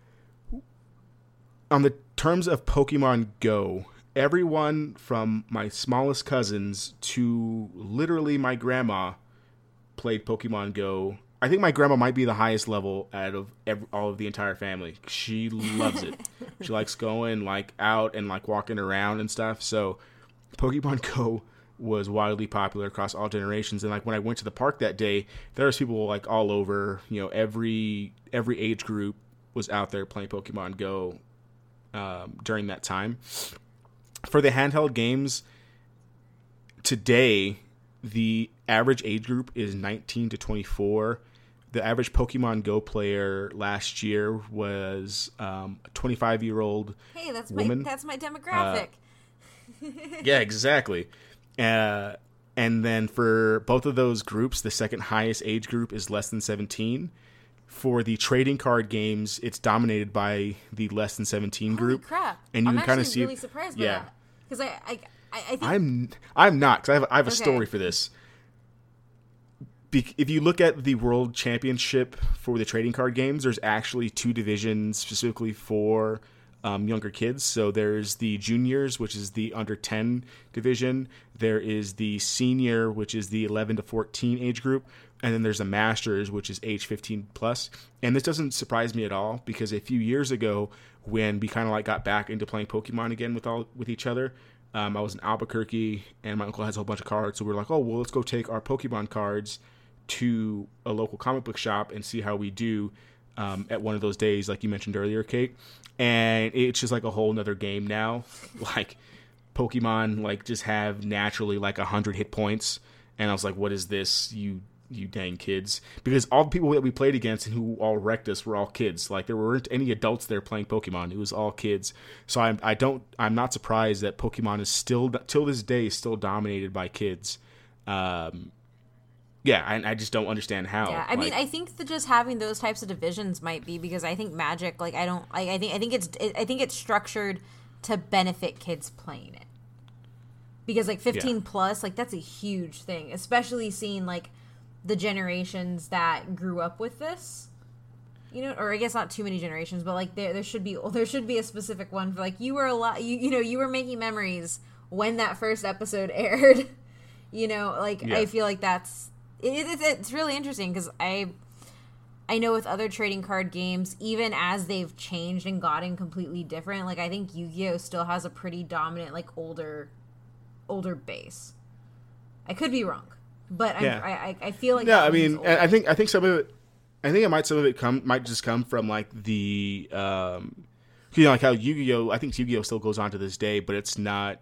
on the terms of Pokemon Go, everyone from my smallest cousins to literally my grandma played Pokemon Go. I think my grandma might be the highest level out of all of the entire family. She loves it. She likes going out and walking around and stuff. So Pokemon Go was wildly popular across all generations. And when I went to the park that day, there was people all over. Every age group was out there playing Pokemon Go during that time. For the handheld games today, the average age group is 19 to 24. The average Pokemon Go player last year was a 25-year-old woman. That's my demographic. Yeah, exactly. And then for both of those groups, the second highest age group is less than 17. For the trading card games, it's dominated by the less than 17 group. Holy crap! And you I'm can kind of actually see, really surprised by that because I think I'm not, because I have a story for this. If you look at the World Championship for the trading card games, there's actually two divisions specifically for younger kids. So there's the juniors, which is the under 10 division. There is the senior, which is the 11 to 14 age group. And then there's the masters, which is age 15 plus. And this doesn't surprise me at all, because a few years ago, when we kind of like got back into playing Pokemon again with each other, I was in Albuquerque and my uncle has a whole bunch of cards. So we were like, oh, well, let's go take our Pokemon cards to a local comic book shop and see how we do at one of those days, like you mentioned earlier, Kate. And it's just like a whole nother game now. Like Pokemon like just have naturally like 100 hit points. And I was like, what is this, you dang kids? Because all the people that we played against and who all wrecked us were all kids. Like there weren't any adults there playing Pokemon. It was all kids. So I'm not surprised that Pokemon is still, till this day, still dominated by kids. Yeah, I just don't understand how. Yeah, I mean, I think that just having those types of divisions might be because I think Magic, like, I think it's structured to benefit kids playing it. Because like 15 plus, like that's a huge thing, especially seeing like the generations that grew up with this. You know, or I guess not too many generations, but like there should be a specific one for like you were making memories when that first episode aired. You know, like I feel like it's really interesting because I know with other trading card games, even as they've changed and gotten completely different, like I think Yu-Gi-Oh still has a pretty dominant like older base. I could be wrong, but I feel like I mean, I think some of it. I think some of it might just come from like the like how Yu-Gi-Oh. I think Yu-Gi-Oh still goes on to this day, but it's not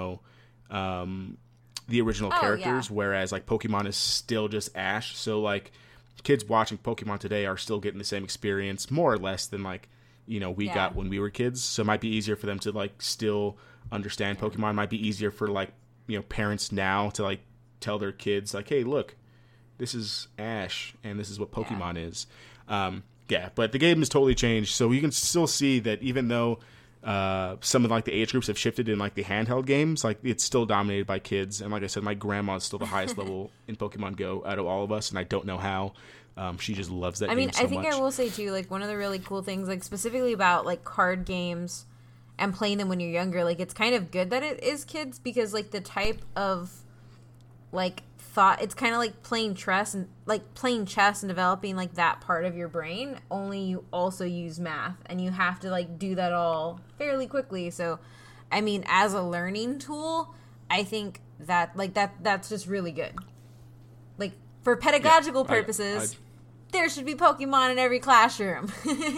the original characters, whereas like Pokemon is still just Ash. So like kids watching Pokemon today are still getting the same experience more or less than like we got when we were kids. So it might be easier for them to like still understand Pokemon. It might be easier for like parents now to like tell their kids like, hey, look, this is Ash and this is what Pokemon is. But the game has totally changed. So you can still see that even though some of like the age groups have shifted in like the handheld games, like it's still dominated by kids. And like I said, my grandma is still the highest level in Pokemon Go out of all of us, and I don't know how. She just loves that game so much. I think I will say too, like one of the really cool things, like specifically about like card games and playing them when you're younger, like it's kind of good that it is kids because like the type of like thought, it's kind of like playing chess and developing like that part of your brain, only you also use math and you have to like do that all fairly quickly. So I mean, as a learning tool, I think that like that's just really good. Like for pedagogical purposes, there should be Pokemon in every classroom.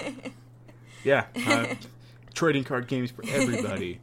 Trading card games for everybody.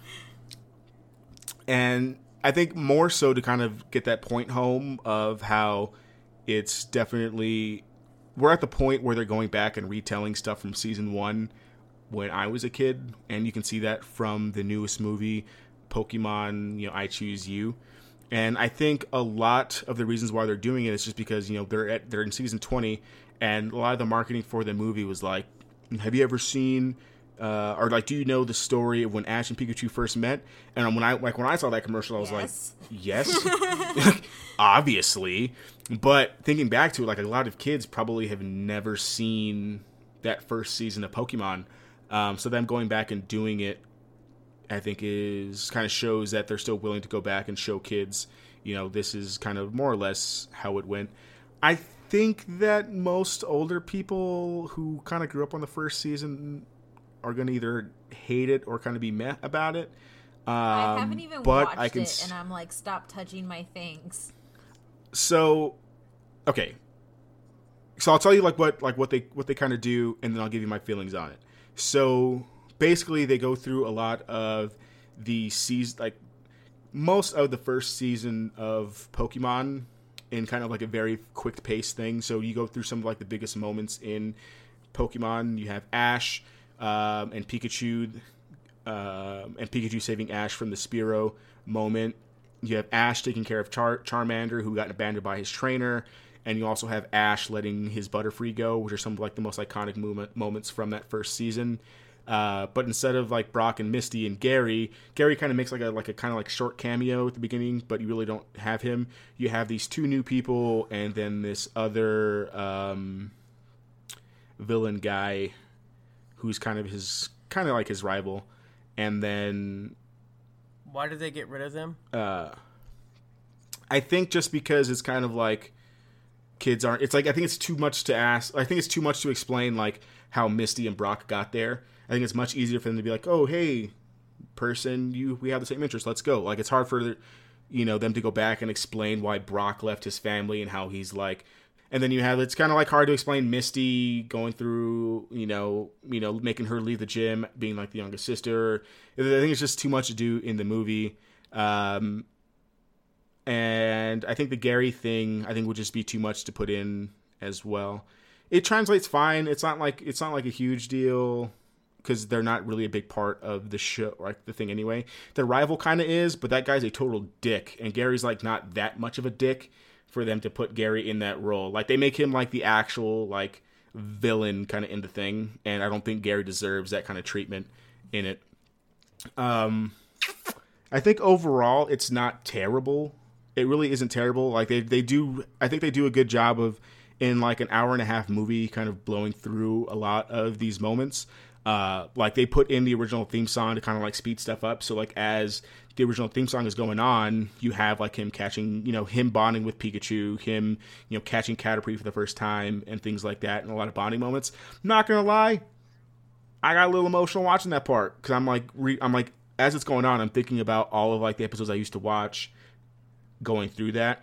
And I think more so to kind of get that point home of how it's definitely, we're at the point where they're going back and retelling stuff from season 1 when I was a kid, and you can see that from the newest movie, Pokemon, I Choose You. And I think a lot of the reasons why they're doing it is just because, they're in season 20, and a lot of the marketing for the movie was like, have you ever seen or like, do you know the story of when Ash and Pikachu first met? And when I saw that commercial, I was like, yes, obviously. But thinking back to it, like a lot of kids probably have never seen that first season of Pokemon. So them going back and doing it, I think is kind of shows that they're still willing to go back and show kids, this is kind of more or less how it went. I think that most older people who kind of grew up on the first season are going to either hate it or kind of be meh about it. I haven't even watched it, and I'm like, stop touching my things. So, okay. So I'll tell you like what they kind of do, and then I'll give you my feelings on it. So basically, they go through a lot of the season, like most of the first season of Pokemon, in kind of like a very quick pace thing. So you go through some of like the biggest moments in Pokemon. You have Ash. And Pikachu saving Ash from the Spearow moment. You have Ash taking care of Charmander, who got abandoned by his trainer, and you also have Ash letting his Butterfree go, which are some of like the most iconic moments from that first season. But instead of like Brock and Misty and Gary kind of makes like a kind of like short cameo at the beginning, but you really don't have him. You have these two new people, and then this other villain guy, who's kind of his kind of like his rival. And then Why did they get rid of them? I think just because it's kind of like kids aren't. It's like I think it's too much to ask. I think it's too much to explain like how Misty and Brock got there. I think it's much easier for them to be like, oh hey, person, we have the same interest. Let's go. Like it's hard for them to go back and explain why Brock left his family and how he's like. And then it's kind of like hard to explain Misty going through, making her leave the gym, being like the youngest sister. I think it's just too much to do in the movie. And I think the Gary thing, would just be too much to put in as well. It translates fine. It's not like a huge deal because they're not really a big part of the show, like the thing anyway. The rival kind of is, but that guy's a total dick, and Gary's like not that much of a dick for them to put Gary in that role. Like they make him like the actual like villain kind of in the thing, and I don't think Gary deserves that kind of treatment in it. I think overall it's not terrible. It really isn't terrible. Like I think they do a good job of in like an hour and a half movie kind of blowing through a lot of these moments. Like they put in the original theme song to kind of like speed stuff up. So like as the original theme song is going on, you have like him catching, him bonding with Pikachu, him, catching Caterpie for the first time and things like that, and a lot of bonding moments. Not gonna lie, I got a little emotional watching that part because I'm like as it's going on, I'm thinking about all of like the episodes I used to watch going through that.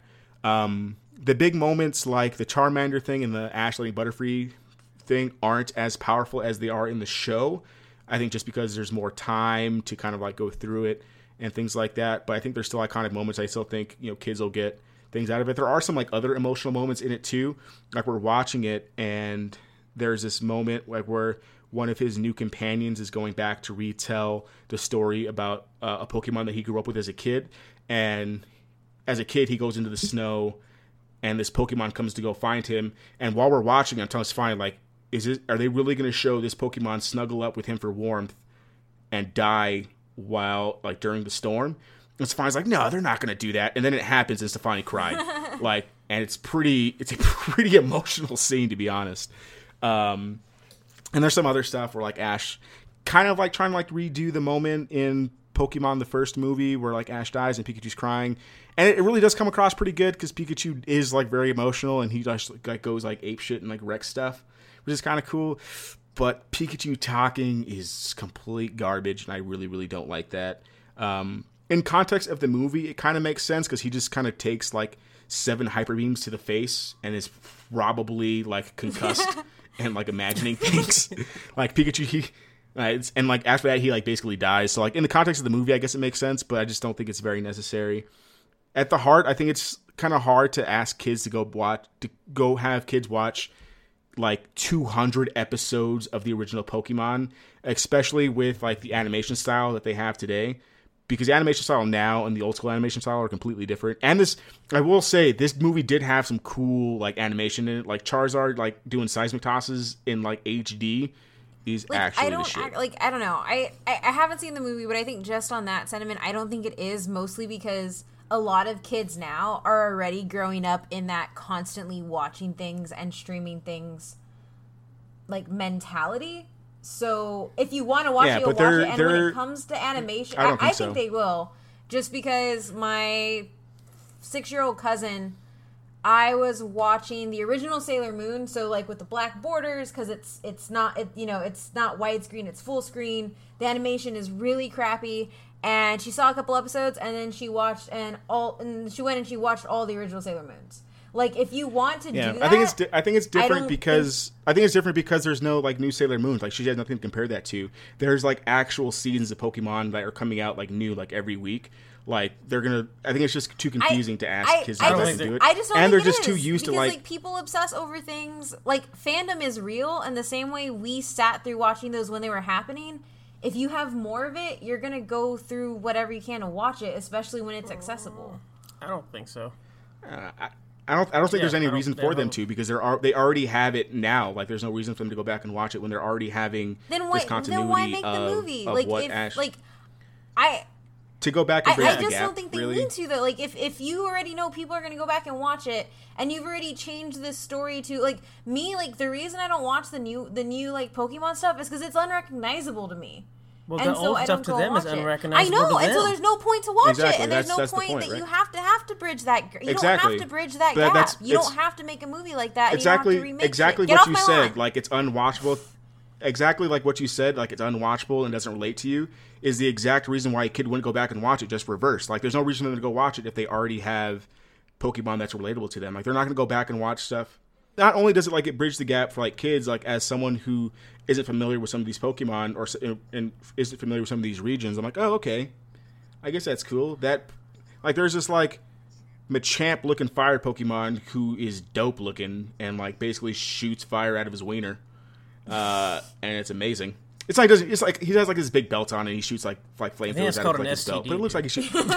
The big moments like the Charmander thing and the Ash letting Butterfree thing aren't as powerful as they are in the show. I think just because there's more time to kind of like go through it and things like that. But I think there's still iconic moments. I still think, kids will get things out of it. There are some like other emotional moments in it too. Like we're watching it and there's this moment like where one of his new companions is going back to retell the story about a Pokemon that he grew up with as a kid. And as a kid, he goes into the snow and this Pokemon comes to go find him. And while we're watching, I'm telling Stefani, like, are they really going to show this Pokemon snuggle up with him for warmth and die while, like, during the storm? And Stefani's like, no, they're not going to do that. And then it happens and Stefani cried. And it's a pretty emotional scene, to be honest. And there's some other stuff where, like, Ash kind of, like, trying to, like, redo the moment in Pokemon, the first movie, where, like, Ash dies and Pikachu's crying. And it really does come across pretty good because Pikachu is, like, very emotional and he just, like, goes, like, apeshit and, like, wrecks stuff, which is kind of cool. But Pikachu talking is complete garbage, and I really, really don't like that. In context of the movie, it kind of makes sense because he just kind of takes, like, 7 hyper beams to the face and is probably, like, concussed and, like, imagining things. Like, Pikachu, and, like, after that, he, like, basically dies. So, like, in the context of the movie, I guess it makes sense, but I just don't think it's very necessary. At the heart, I think it's kind of hard to ask kids to go have kids watch like 200 episodes of the original Pokemon, especially with like the animation style that they have today, because the animation style now and the old school animation style are completely different. And this, I will say, this movie did have some cool like animation in it, like Charizard like doing seismic tosses in like HD is like, actually the shit. I don't know. I haven't seen the movie, but I think just on that sentiment, I don't think it is, mostly because a lot of kids now are already growing up in that constantly watching things and streaming things like mentality. So if you want to watch it, you'll watch it. And when it comes to animation, I think they will. Just because my 6-year-old cousin, I was watching the original Sailor Moon, so like with the black borders, because it's not widescreen, it's full screen. The animation is really crappy. And she saw a couple episodes, and then she watched and she went and she watched all the original Sailor Moons. Like, if you want to do that, I think it's different because there's no like new Sailor Moons. Like, she has nothing to compare that to. There's like actual seasons of Pokemon that are coming out like new like every week. Like, I think it's just too confusing to ask kids to do it. I just don't and think they're just too used to like people obsess over things. Like, fandom is real, and the same way we sat through watching those when they were happening. If you have more of it, you're going to go through whatever you can to watch it, especially when it's accessible. I don't think so. I don't think there's any reason for them to, because they already have it now. Like, there's no reason for them to go back and watch it when they're already having this continuity then why make the movie? of like, what Ash... Like, to go back and bridge I the just gap, don't think they really. need to, though. Like, if you already know people are going to go back and watch it, and you've already changed this story to, like, me, like, the reason I don't watch the new like, Pokemon stuff is because it's unrecognizable to me. Well, And the so old I stuff don't to go them is watch it. unrecognizable I know, to and so them. there's no point to watch Exactly, it, and there's that's no the point point, that right? you have to bridge that. You Exactly. don't have to bridge that But gap. You it's- don't have to make a movie like that. And Exactly, you don't have to remake exactly shit. Get what off you my said. lawn. Like it's unwatchable. Exactly like what you said. Like it's unwatchable and doesn't relate to you. Is the exact reason why a kid wouldn't go back and watch it. Just reverse. Like there's no reason for them to go watch it if they already have Pokemon that's relatable to them. Like they're not going to go back and watch stuff. Not only does it like it bridge the gap for like kids, like as someone who isn't familiar with some of these Pokemon and isn't familiar with some of these regions, I'm like, oh okay, I guess that's cool. That like there's this like Machamp looking fire Pokemon who is dope looking and like basically shoots fire out of his wiener, and it's amazing. It's like he has like this big belt on and he shoots like flamethrowers it's out called of like an his belt. STD, But it looks like he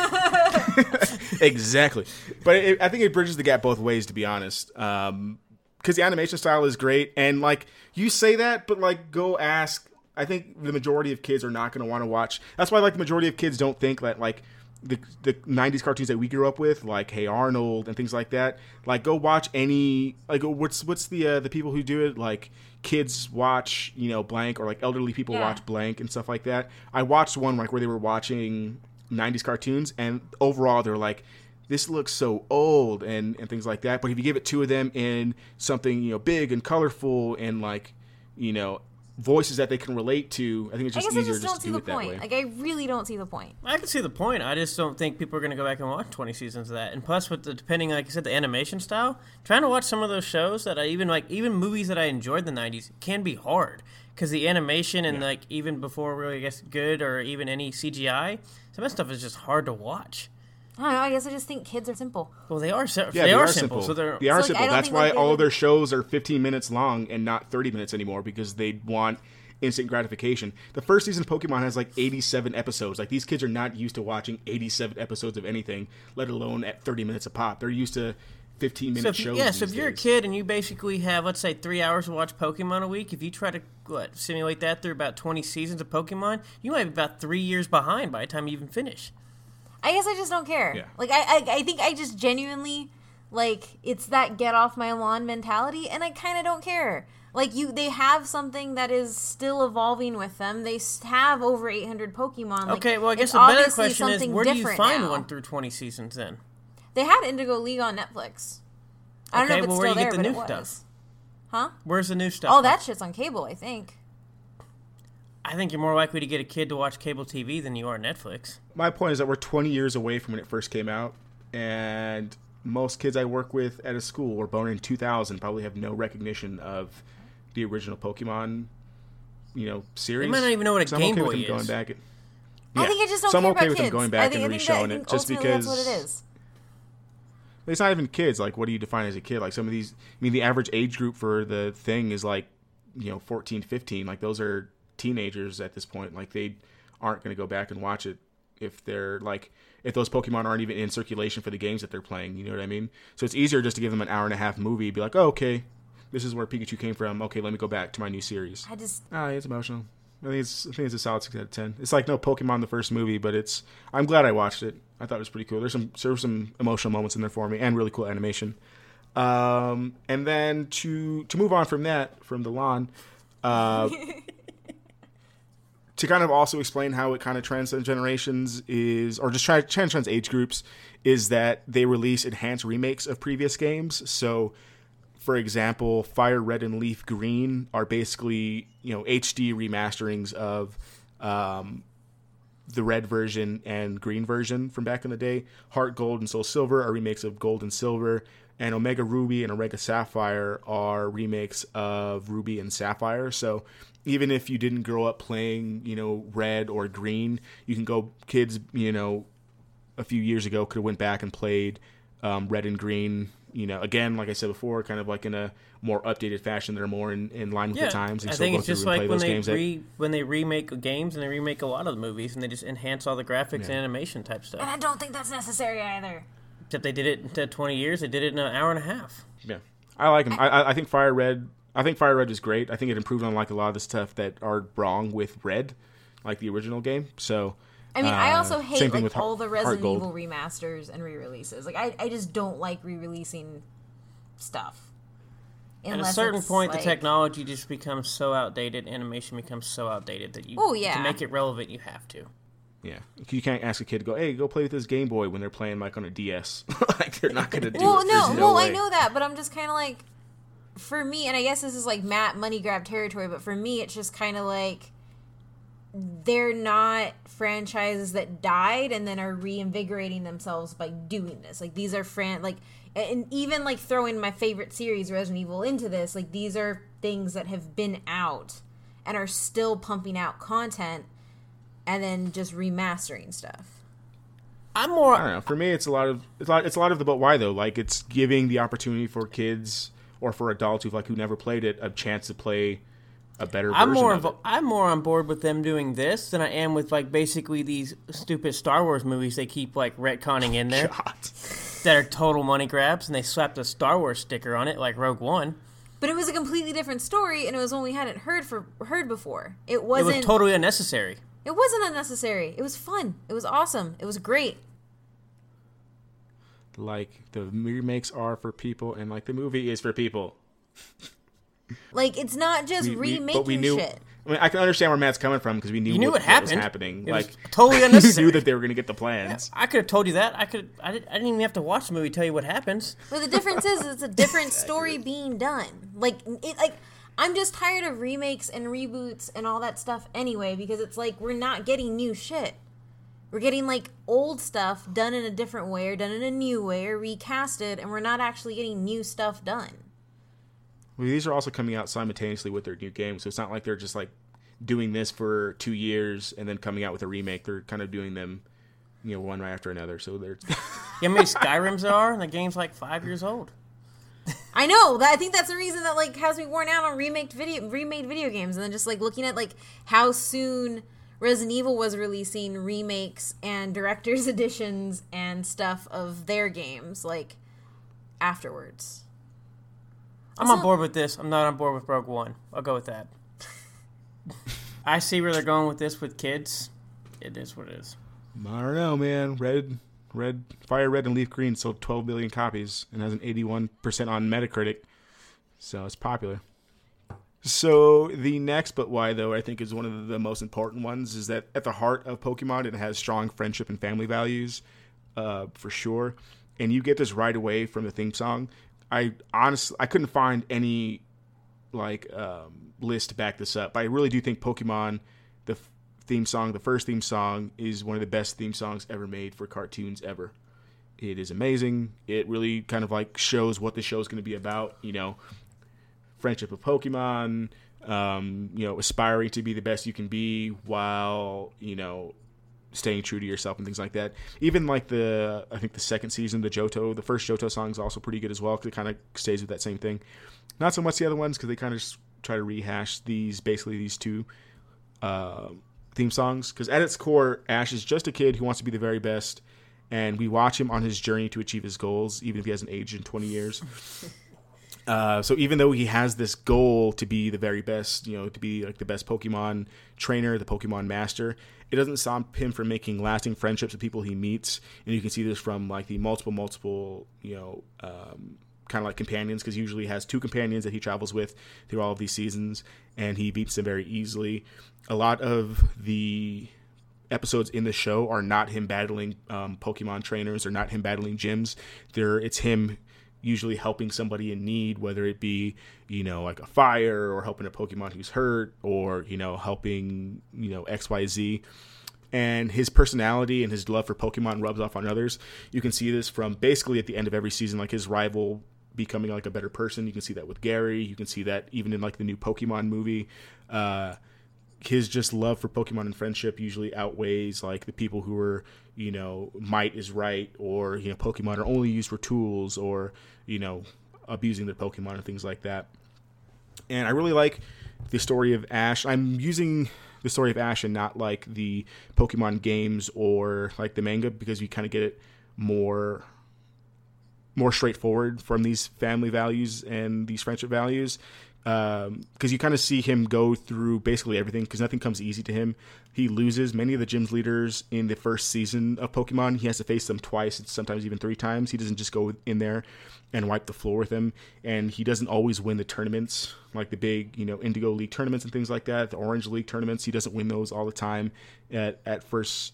shoots exactly. But I think it bridges the gap both ways, to be honest. Because the animation style is great, and like you say that, but like go ask. I think the majority of kids are not going to want to watch. That's why like the majority of kids don't think that like the 90s cartoons that we grew up with, like Hey Arnold and things like that. Like go watch any like what's the people who do it, like kids watch blank, or like elderly people watch blank and stuff like that. I watched one like where they were watching 90s cartoons, and overall they're like, this looks so old and things like that. But if you give it two of them in something big and colorful and like voices that they can relate to, I think it's just easier just to do it that way. Like I really don't see the point. I can see the point. I just don't think people are going to go back and watch 20 seasons of that. And plus, with depending, like you said, the animation style, trying to watch some of those shows that I even movies that I enjoyed in the 90s can be hard because the animation and like even before really I guess good or even any CGI, some of that stuff is just hard to watch. I don't know. I guess I just think kids are simple. Well, they are. Yeah, they are simple. So they're they are So, like, simple. I don't That's think, why like, all of their shows are 15 minutes long and not 30 minutes anymore, because they want instant gratification. The first season of Pokemon has like 87 episodes. Like these kids are not used to watching 87 episodes of anything, let alone at 30 minutes a pop. They're used to 15-minute shows. Yeah, so if these you're a days. kid and you basically have, let's say, 3 hours to watch Pokemon a week, if you try to simulate that through about 20 seasons of Pokemon, you might be about 3 years behind by the time you even finish. I guess I just don't care. Yeah. Like I think I just genuinely like it's that get off my lawn mentality, and I kind of don't care. Like they have something that is still evolving with them. They have over 800 Pokemon. Like, Okay, well, I guess it's the better obviously question is, something where do you different find now. 1 through 20 seasons then? They had Indigo League on Netflix. I don't know if it's where still do you there, get but the it new was. stuff? Huh? Where's the new stuff? Oh, that shit's on cable, I think. I think you're more likely to get a kid to watch cable TV than you are Netflix. My point is that we're 20 years away from when it first came out, and most kids I work with at a school were born in 2000 probably have no recognition of the original Pokemon, series. They might not even know what a So I'm Game okay Boy with them going is. back. I think I just don't so I'm care okay about with kids. them going back I think, and I think reshowing that, it, just ultimately because that's what it is. It's not even kids. Like, what do you define as a kid? Like, some of these, the average age group for the thing is like, 14, 15. Like, those are teenagers at this point. Like, they aren't going to go back and watch it if they're like, if those Pokemon aren't even in circulation for the games that they're playing. You know what I mean? So it's easier just to give them an hour-and-a-half movie, be like, oh, okay, this is where Pikachu came from. Okay, let me go back to my new series. It's emotional. I think it's a solid 6 out of 10. It's like no Pokemon the first movie, but I'm glad I watched it. I thought it was pretty cool. There were some emotional moments in there for me, and really cool animation. And then to move on from that, from the lawn, to kind of also explain how it kind of transcends generations or just transcends age groups, is that they release enhanced remakes of previous games. So, for example, Fire Red and Leaf Green are basically, HD remasterings of the red version and green version from back in the day. Heart Gold and Soul Silver are remakes of Gold and Silver. And Omega Ruby and Omega Sapphire are remakes of Ruby and Sapphire. So even if you didn't grow up playing, red or green, you can go, kids, a few years ago could have went back and played red and green, again, like I said before, kind of like in a more updated fashion that are more in line with the times. And I still think go it's through just and play like those when games when they remake games and they remake a lot of the movies and they just enhance all the graphics and animation type stuff. And I don't think that's necessary either. Except they did it instead of 20 years, they did it in an hour and a half. Yeah, I like them. I think Fire Red. I think Fire Red is great. I think it improved on like a lot of the stuff that are wrong with Red, like the original game. So I mean, I also hate same thing with all the Heart Resident Gold. Evil remasters and re-releases. Like, I just don't like re-releasing stuff. At a Unless certain it's, point, like, the technology just becomes so outdated, animation becomes so outdated that to make it relevant, you have to. Yeah, you can't ask a kid to go, "Hey, go play with this Game Boy" when they're playing like on a DS. Like they're not going to do it. Well, There's no way. I know that, but I'm just kind of like, for me, and I guess this is like Matt money grab territory, but for me, it's just kind of like they're not franchises that died and then are reinvigorating themselves by doing this. Like these are and even like throwing my favorite series, Resident Evil, into this, like these are things that have been out and are still pumping out content and then just remastering stuff. I don't know. For me, it's a lot of the but why though. Like it's giving the opportunity for kids or for adults who never played it a chance to play a better version of it. I'm more on board with them doing this than I am with like basically these stupid Star Wars movies they keep like retconning in there that are total money grabs, and they slapped a Star Wars sticker on it like Rogue One. But it was a completely different story, and it was one we hadn't heard before. It was totally unnecessary. It wasn't unnecessary. It was fun. It was awesome. It was great. Like the remakes are for people, and like the movie is for people. Like it's not just remaking shit. I mean, I can understand where Matt's coming from because we knew what was happening. It like was totally unnecessary. You knew that they were going to get the plans. Yeah, I could have told you that. I didn't even have to watch the movie to tell you what happens. But the difference is, it's a different story being done. I'm just tired of remakes and reboots and all that stuff anyway, because it's like we're not getting new shit. We're getting like old stuff done in a different way or done in a new way or recasted, and we're not actually getting new stuff done. Well, these are also coming out simultaneously with their new games, so it's not like they're just like doing this for 2 years and then coming out with a remake. They're kind of doing them, one right after another. So they're how many Skyrims there are, and the game's like 5 years old. I know. I think that's the reason that like has me worn out on remade video games, and then just like looking at like how soon Resident Evil was releasing remakes and director's editions and stuff of their games like afterwards. I'm on board with this. I'm not on board with Rogue One. I'll go with that. I see where they're going with this with kids. It is what it is. I don't know, man. Fire Red and Leaf Green sold 12 million copies and has an 81% on Metacritic. So it's popular. So the next but why, though, I think is one of the most important ones, is that at the heart of Pokemon, it has strong friendship and family values, for sure. And you get this right away from the theme song. I couldn't find any list to back this up. But I really do think Pokemon, the first theme song, is one of the best theme songs ever made for cartoons ever. It is amazing. It really kind of like shows what the show is going to be about. Friendship of Pokemon. Aspiring to be the best you can be while staying true to yourself and things like that. Even like I think the second season, the first Johto song is also pretty good as well, because it kind of stays with that same thing. Not so much the other ones, because they kind of just try to rehash these two theme songs. Because at its core, Ash is just a kid who wants to be the very best, and we watch him on his journey to achieve his goals, even if he hasn't aged in 20 years. So even though he has this goal to be the very best, to be like the best Pokemon trainer, the Pokemon master, it doesn't stop him from making lasting friendships with people he meets. And you can see this from like the multiple, kind of like companions, because he usually has 2 companions that he travels with through all of these seasons, and he beats them very easily. A lot of the episodes in the show are not him battling Pokemon trainers or not him battling gyms. It's him usually helping somebody in need, whether it be, like a fire, or helping a Pokemon who's hurt, or, helping, XYZ. And his personality and his love for Pokemon rubs off on others. You can see this from basically at the end of every season, like his rival becoming like a better person. You can see that with Gary. You can see that even in like the new Pokemon movie. His just love for Pokemon and friendship usually outweighs like the people who are, might is right, or, Pokemon are only used for tools, or, abusing the Pokemon and things like that. And I really like the story of Ash. I'm using the story of Ash and not like the Pokemon games or like the manga, because you kind of get it more straightforward from these family values and these friendship values. because you kind of see him go through basically everything, because nothing comes easy to him. He loses many of the gym leaders in the first season of Pokemon. He has to face them twice, and sometimes even 3 times. He doesn't just go in there and wipe the floor with them, and he doesn't always win the tournaments, like the big, Indigo League tournaments and things like that, the Orange League tournaments. He doesn't win those all the time at face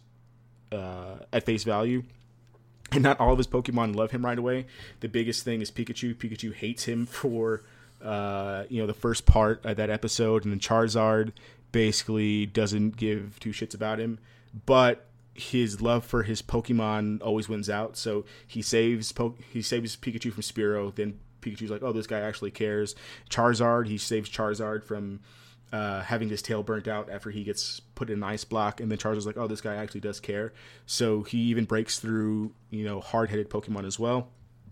value. And not all of his Pokemon love him right away. The biggest thing is Pikachu. Pikachu hates him for the first part of that episode, and then Charizard basically doesn't give 2 shits about him, but his love for his Pokemon always wins out. So he saves Pikachu from Spearow. Then Pikachu's like, oh, this guy actually cares. Charizard, he saves Charizard from having his tail burnt out after he gets put in an ice block, and then Charizard's like, oh, this guy actually does care. So he even breaks through hard-headed Pokemon as well.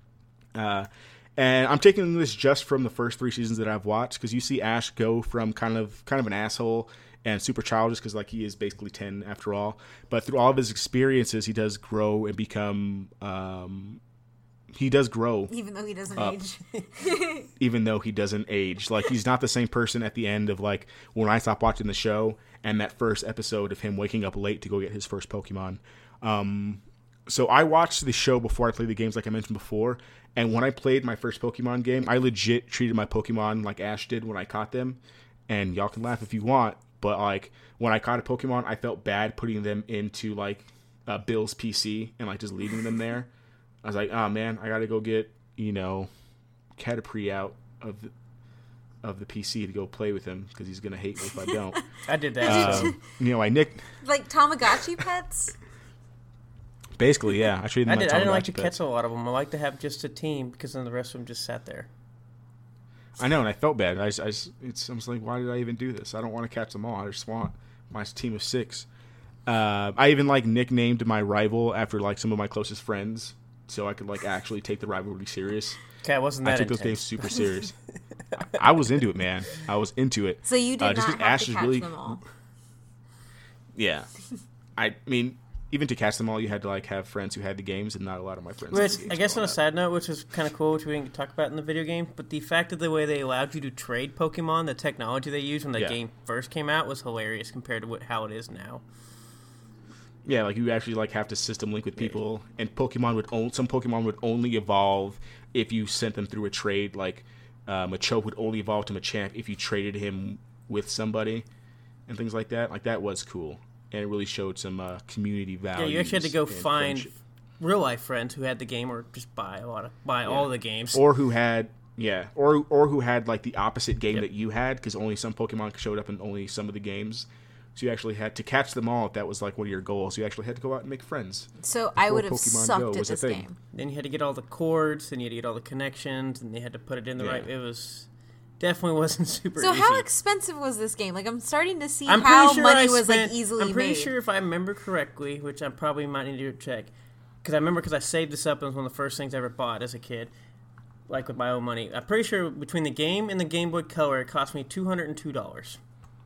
And I'm taking this just from the first 3 seasons that I've watched, because you see Ash go from kind of an asshole and super childish, because he is basically 10 after all. But through all of his experiences, he does grow and become. He does grow, even though he doesn't age. Even though he doesn't age, he's not the same person at the end of when I stopped watching the show and that first episode of him waking up late to go get his first Pokemon. So I watched the show before I played the games, like I mentioned before. And when I played my first Pokemon game, I legit treated my Pokemon like Ash did when I caught them. And y'all can laugh if you want, but when I caught a Pokemon, I felt bad putting them into Bill's PC and just leaving them there. I was like, oh man, I gotta go get Caterpie out of the PC to go play with him, because he's gonna hate me if I don't. I did that. I nicked Tamagotchi pets. Basically, yeah. I treated them like Tamagotchi I didn't like to pets. catch a lot of them. I like to have just a team, because then the rest of them just sat there. I know, and I felt bad. I was like, why did I even do this? I don't want to catch them all. I just want my team of 6. I even nicknamed my rival after some of my closest friends, so I could actually take the rivalry serious. Okay, wasn't that I took those games super serious. I was into it, man. I was into it. So you did just not have Ash to is catch really... them all. Yeah. I mean, even to catch them all, you had to have friends who had the games, and not a lot of my friends. Which, had the games I guess growing on a up. side note, which was kind of cool, which we didn't talk about in the video game, but the fact of the way they allowed you to trade Pokemon, the technology they used when the game first came out, was hilarious compared to how it is now. Yeah, you actually have to system link with people, and some Pokemon would only evolve if you sent them through a trade. Machoke would only evolve to Machamp if you traded him with somebody, and things like that. That was cool, and it really showed some community value. Yeah, you actually had to go find real life friends who had the game, or just buy all the games, or who had or who had the opposite game that you had, because only some Pokemon showed up in only some of the games. So you actually had to catch them all if that was one of your goals. You actually had to go out and make friends. So I would have sucked at this game. Then you had to get all the cords, then you had to get all the connections, and you had to put it in the right. It was definitely wasn't super easy. So how expensive was this game? I'm starting to see how money was easily made. I'm pretty sure, if I remember correctly, which I probably might need to check, because I saved this up, and it was one of the first things I ever bought as a kid, with my own money. I'm pretty sure between the game and the Game Boy Color, it cost me $202.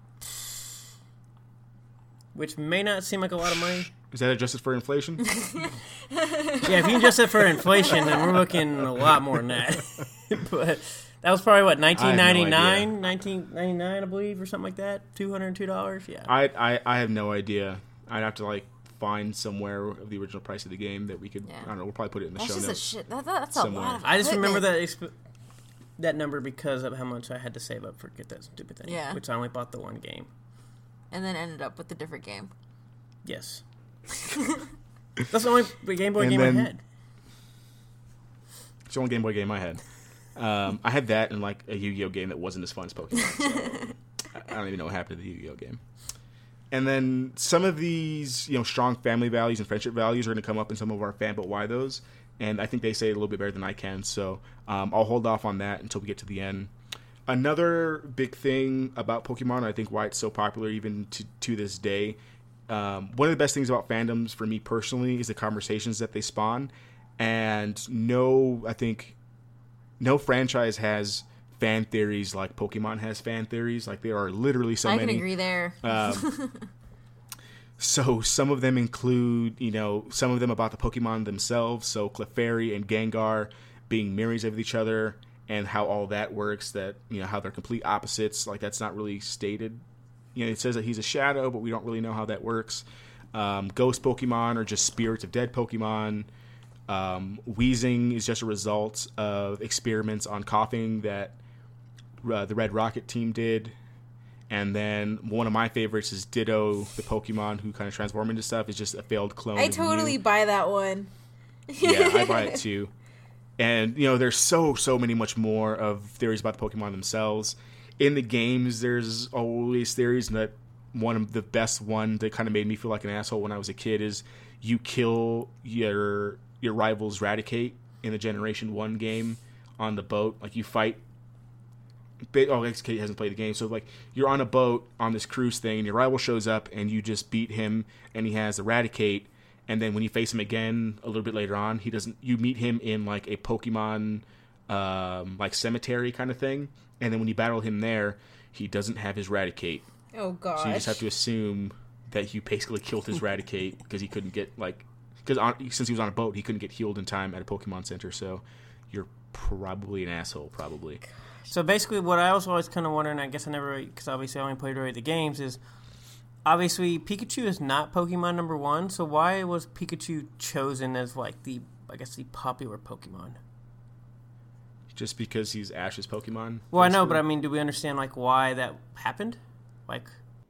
Which may not seem like a lot of money. Is that adjusted for inflation? Yeah, if you adjust it for inflation, then we're looking a lot more than that. But that was probably, what, 1999? 1999, I believe, or something like that? $202? Yeah. I have no idea. I'd have to, find somewhere of the original price of the game that we could, I don't know, we'll probably put it in the show notes. That's just a shit. That's a lot of I just remember that number because of how much I had to save up for get that stupid thing. Yeah. Which I only bought the one game. And then ended up with a different game. Yes. That's the only Game Boy game I had. It's the only Game Boy game I had. I had that and a Yu-Gi-Oh game that wasn't as fun as Pokemon. So I don't even know what happened to the Yu-Gi-Oh game. And then some of these, strong family values and friendship values are going to come up in some of our fan, but why those? And I think they say it a little bit better than I can. So I'll hold off on that until we get to the end. Another big thing about Pokemon, I think why it's so popular even to this day, one of the best things about fandoms for me personally is the conversations that they spawn. And no franchise has fan theories like Pokemon has fan theories. There are literally so many. I can agree there. So some of them include, some of them about the Pokemon themselves. So Clefairy and Gengar being mirrors of each other, and how all that works, that, you know, how they're complete opposites. Like, that's not really stated. You know, it says that he's a shadow, but we don't really know how that works. Ghost Pokemon are just spirits of dead Pokemon. Wheezing is just a result of experiments on coughing that the Red Rocket team did. And then one of my favorites is Ditto, the Pokemon who kind of transform into stuff, is just a failed clone. I totally buy that one. Yeah, I buy it too. And, you know, there's so many much more of theories about the Pokemon themselves. In the games, there's always theories that one of the best one that kind of made me feel like an asshole when I was a kid is you kill your rival's Raticate in the Generation 1 game on the boat. Like, you fight... Oh, I guess Kate hasn't played the game. So, like, you're on a boat on this cruise thing, and your rival shows up, and you just beat him, and he has Eradicate. And then when you face him again a little bit later on, he doesn't. You meet him in like a Pokemon, like cemetery kind of thing. And then when you battle him there, he doesn't have his Raticate. Oh gosh! So you just have to assume that you basically killed his Raticate because he couldn't get since he was on a boat, he couldn't get healed in time at a Pokemon Center. So you're probably an asshole, probably. So basically, what I was always kind of wondering, I guess I never, because obviously I only played the games, is obviously Pikachu is not Pokemon number 1. So why was Pikachu chosen as like the popular Pokemon? Just because he's Ash's Pokemon? Well, I know, but I mean, do we understand like why that happened? Like,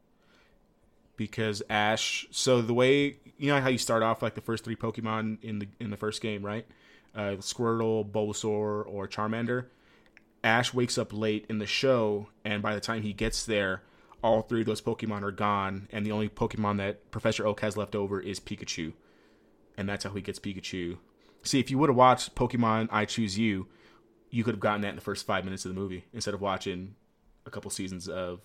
because Ash. So the way, you know how you start off like the first 3 Pokemon in the first game, right? Squirtle, Bulbasaur, or Charmander. Ash wakes up late in the show, and by the time he gets there, all 3 of those Pokemon are gone, and the only Pokemon that Professor Oak has left over is Pikachu. And that's how he gets Pikachu. See, if you would have watched Pokemon I Choose You, you could have gotten that in the first 5 minutes of the movie, instead of watching a couple seasons of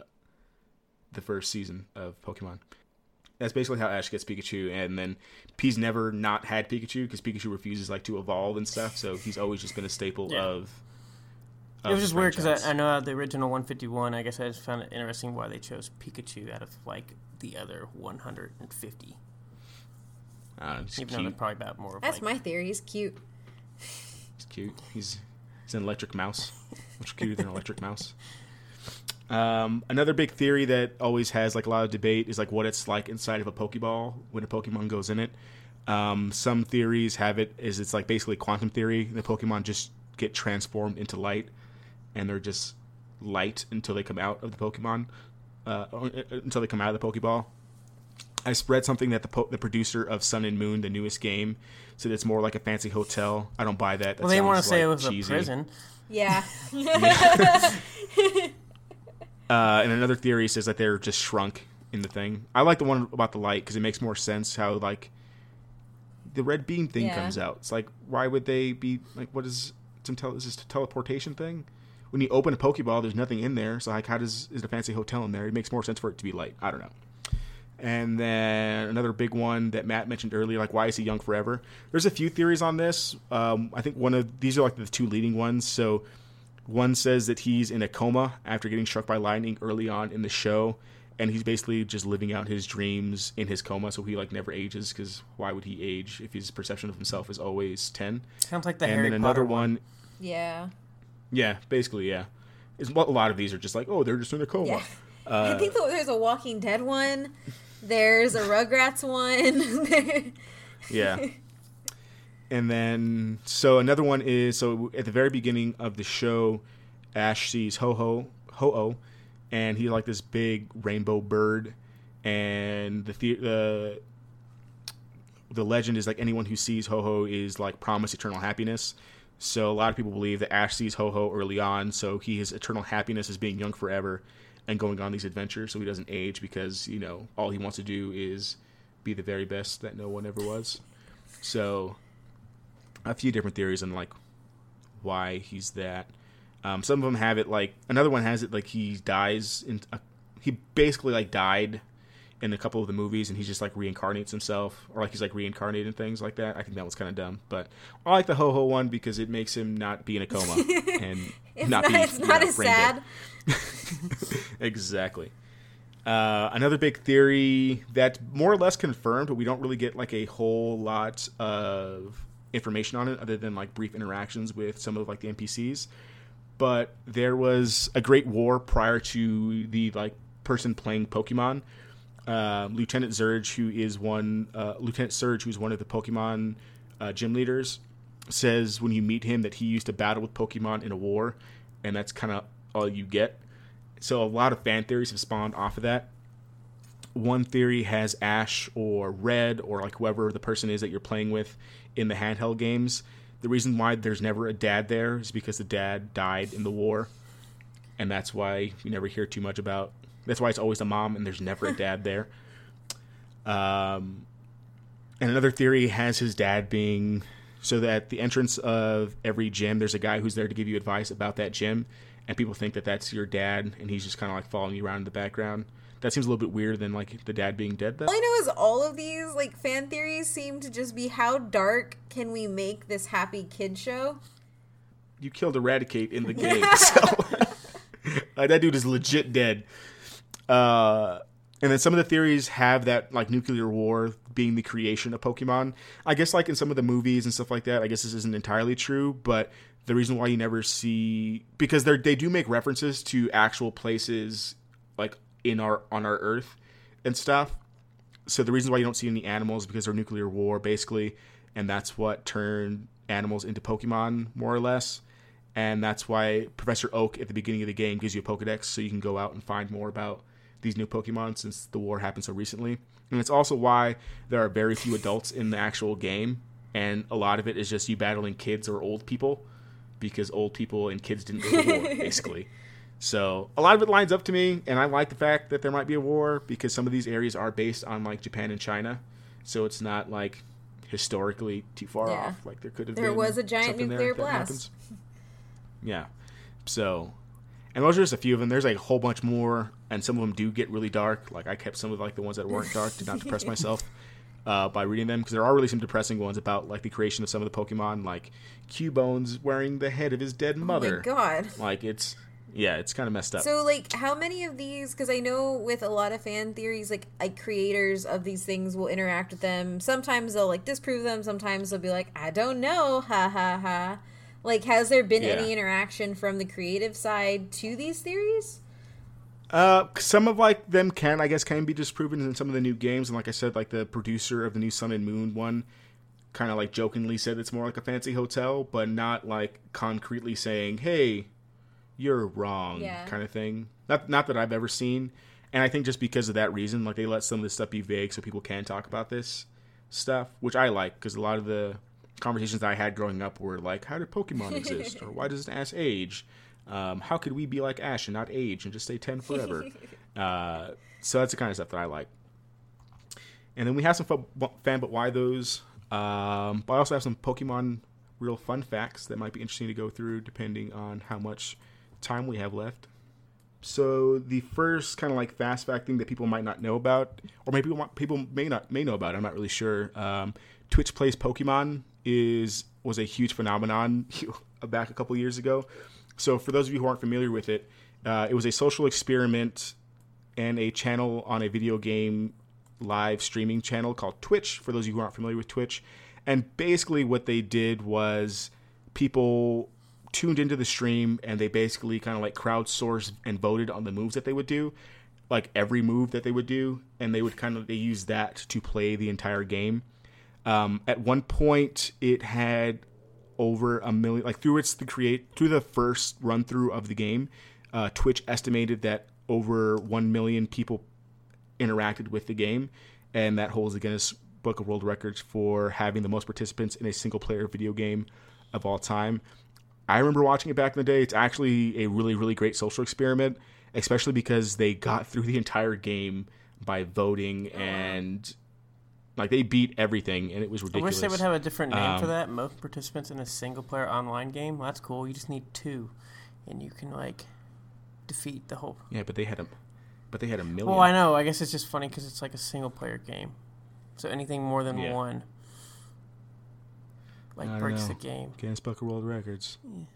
the first season of Pokemon. That's basically how Ash gets Pikachu, and then he's never not had Pikachu, because Pikachu refuses like to evolve and stuff, so he's always just been a staple of it was just weird because I know the original 151, I guess I just found it interesting why they chose Pikachu out of like the other 150. Even cute. though they're probably about more of That's like, my theory. He's cute. He's cute. He's an electric mouse. Much cuter than an electric mouse. Another big theory that always has like a lot of debate is like what it's like inside of a Pokeball when a Pokemon goes in it. Some theories have it is it's like basically quantum theory. The Pokemon just get transformed into light, and they're just light until they come out of the Pokemon, until they come out of the Pokeball. I read something that the producer of Sun and Moon, the newest game, said it's more like a fancy hotel. I don't buy that. Well, they want to say it was cheesy. a prison. Yeah. And another theory says that they're just shrunk in the thing. I like the one about the light because it makes more sense how like the red beam thing comes out. It's like, why would they be like? What is is this a teleportation thing? When you open a Pokeball, there's nothing in there. So like, how is it a fancy hotel in there? It makes more sense for it to be light. I don't know. And then another big one that Matt mentioned earlier, like why is he young forever? There's a few theories on this. I think these are like the 2 leading ones. So one says that he's in a coma after getting struck by lightning early on in the show, and he's basically just living out his dreams in his coma. So he like never ages, because why would he age if his perception of himself is always 10? Sounds like the and Harry then Potter another one. Yeah. Yeah, basically, yeah. A lot of these are just like, oh, they're just in a coma. Yeah. I think there's a Walking Dead one. There's a Rugrats one. Yeah. And then, so another one is, so at the very beginning of the show, Ash sees Ho-Oh, and he's like this big rainbow bird, and the legend is like anyone who sees Ho-Oh is like promised eternal happiness. So a lot of people believe that Ash sees Ho-Oh early on, so his eternal happiness is being young forever and going on these adventures, so he doesn't age, because, you know, all he wants to do is be the very best that no one ever was. So a few different theories on like why he's that. Some of them have it like, another one has it like he dies he basically like died in a couple of the movies, and he just like reincarnates himself, or like he's like reincarnated and things like that. I think that was kind of dumb, but I like the Ho-Oh one because it makes him not be in a coma and it's not as sad. Exactly. Another big theory that's more or less confirmed, but we don't really get like a whole lot of information on it other than like brief interactions with some of like the NPCs. But there was a great war prior to the like person playing Pokemon. Lieutenant Surge, who's one of the Pokemon gym leaders, says when you meet him that he used to battle with Pokemon in a war, and that's kind of all you get. So a lot of fan theories have spawned off of that. One theory has Ash or Red or like whoever the person is that you're playing with in the handheld games. The reason why there's never a dad there is because the dad died in the war, and that's why you never hear too much about. That's why it's always a mom and there's never a dad there. And another theory has his dad being so that at the entrance of every gym, there's a guy who's there to give you advice about that gym, and people think that that's your dad, and he's just kind of like following you around in the background. That seems a little bit weirder than like the dad being dead, though. All I know is all of these like fan theories seem to just be how dark can we make this happy kid show? You killed Eradicate in the game, so that dude is legit dead. And then some of the theories have that like nuclear war being the creation of Pokemon. I guess like in some of the movies and stuff like that, I guess this isn't entirely true, but the reason why you never see, because they do make references to actual places like on our Earth and stuff. So the reason why you don't see any animals is because they're nuclear war basically, and that's what turned animals into Pokemon more or less. And that's why Professor Oak at the beginning of the game gives you a Pokedex so you can go out and find more about these new Pokemon since the war happened so recently. And it's also why there are very few adults in the actual game, and a lot of it is just you battling kids or old people, because old people and kids didn't go to war, basically. So a lot of it lines up to me, and I like the fact that there might be a war because some of these areas are based on like Japan and China, so it's not like historically too far off. Like there could have been. There was a giant nuclear blast. Yeah. So, and those are just a few of them. There's like a whole bunch more, and some of them do get really dark. Like I kept some of like the ones that weren't dark to not depress myself by reading them, because there are really some depressing ones about like the creation of some of the Pokemon, like Cubone wearing the head of his dead mother. Oh my god! Like it's kind of messed up. So like, how many of these? Because I know with a lot of fan theories, like creators of these things will interact with them. Sometimes they'll like disprove them. Sometimes they'll be like, I don't know, ha ha ha. Like, has there been any interaction from the creative side to these theories? Some of like them can be disproven in some of the new games, and like I said, like the producer of the new Sun and Moon one kind of like jokingly said it's more like a fancy hotel, but not like concretely saying, "Hey, you're wrong," kind of thing. Not that I've ever seen, and I think just because of that reason, like they let some of this stuff be vague so people can talk about this stuff, which I like, because a lot of the conversations that I had growing up were like, how did Pokemon exist? Or why does Ash age? How could we be like Ash and not age and just stay 10 forever? So that's the kind of stuff that I like. And then we have some fan but why those. But I also have some Pokemon real fun facts that might be interesting to go through depending on how much time we have left. So the first kind of like fast fact thing that people might not know about, or maybe people may know about, I'm not really sure. Twitch Plays Pokemon was a huge phenomenon back a couple years ago. So for those of you who aren't familiar with it, it was a social experiment and a channel on a video game live streaming channel called Twitch, for those of you who aren't familiar with Twitch. And basically what they did was people tuned into the stream and they basically kind of like crowdsourced and voted on the moves that they would do, like every move that they would do, and they use that to play the entire game. At one point, it had over 1 million, like through the first run through of the game, Twitch estimated that over 1 million people interacted with the game, and that holds the Guinness Book of World Records for having the most participants in a single player video game of all time. I remember watching it back in the day. It's actually a really, really great social experiment, especially because they got through the entire game by voting, and like they beat everything, and it was ridiculous. I wish they would have a different name for that. Most participants in a single player online game. Well, that's cool. You just need 2, and you can like defeat the whole. Yeah, but they had a million. Well, I know. I guess it's just funny because it's like a single player game, so anything more than one breaks the game. Guinness Book of World Records.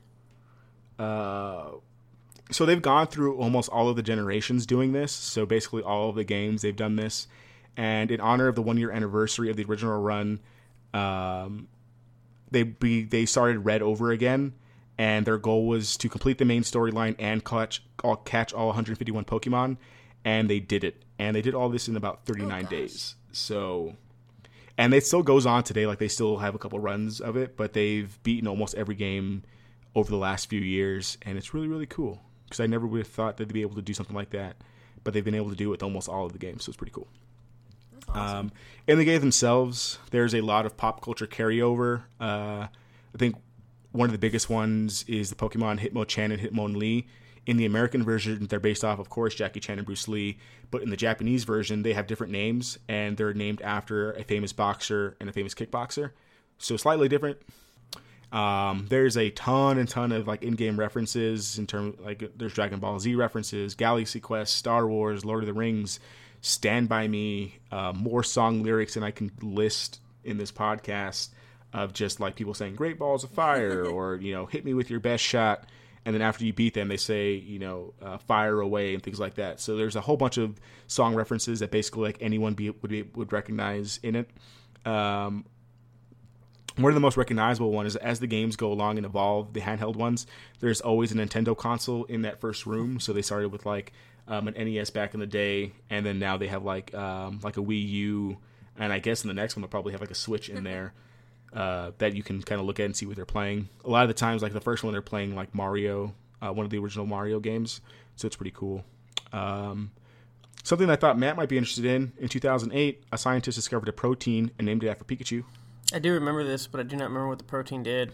So they've gone through almost all of the generations doing this. So basically all of the games they've done this. And in honor of the 1-year anniversary of the original run, they started Red over again, and their goal was to complete the main storyline and catch all 151 Pokemon, and they did it. And they did all this in about 39 days. So, and it still goes on today. Like, they still have a couple runs of it, but they've beaten almost every game over the last few years, and it's really, really cool. Because I never would have thought that they'd be able to do something like that, but they've been able to do it with almost all of the games, so it's pretty cool. That's awesome. In the game themselves, there's a lot of pop culture carryover. I think one of the biggest ones is the Pokemon Hitmonchan and Hitmonlee. In the American version, they're based off, of course, Jackie Chan and Bruce Lee. But in the Japanese version, they have different names, and they're named after a famous boxer and a famous kickboxer. So slightly different. There's a ton of like in-game references in terms like there's Dragon Ball Z references, Galaxy Quest, Star Wars, Lord of the Rings, Stand By Me, more song lyrics than I can list in this podcast of just like people saying Great Balls of Fire or, hit me with your best shot. And then after you beat them, they say, fire away and things like that. So there's a whole bunch of song references that basically like anyone would recognize in it. One of the most recognizable ones is as the games go along and evolve, the handheld ones, there's always a Nintendo console in that first room. So they started with like an NES back in the day, and then now they have like a Wii U, and I guess in the next one they'll probably have like a Switch in there. That you can kind of look at and see what they're playing. A lot of the times, like the first one, they're playing like Mario, one of the original Mario games. So it's pretty cool. Something I thought Matt might be interested in 2008, a scientist discovered a protein and named it after Pikachu. I do remember this, but I do not remember what the protein did.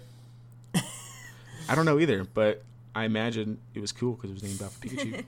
I don't know either, but I imagine it was cool because it was named after Pikachu.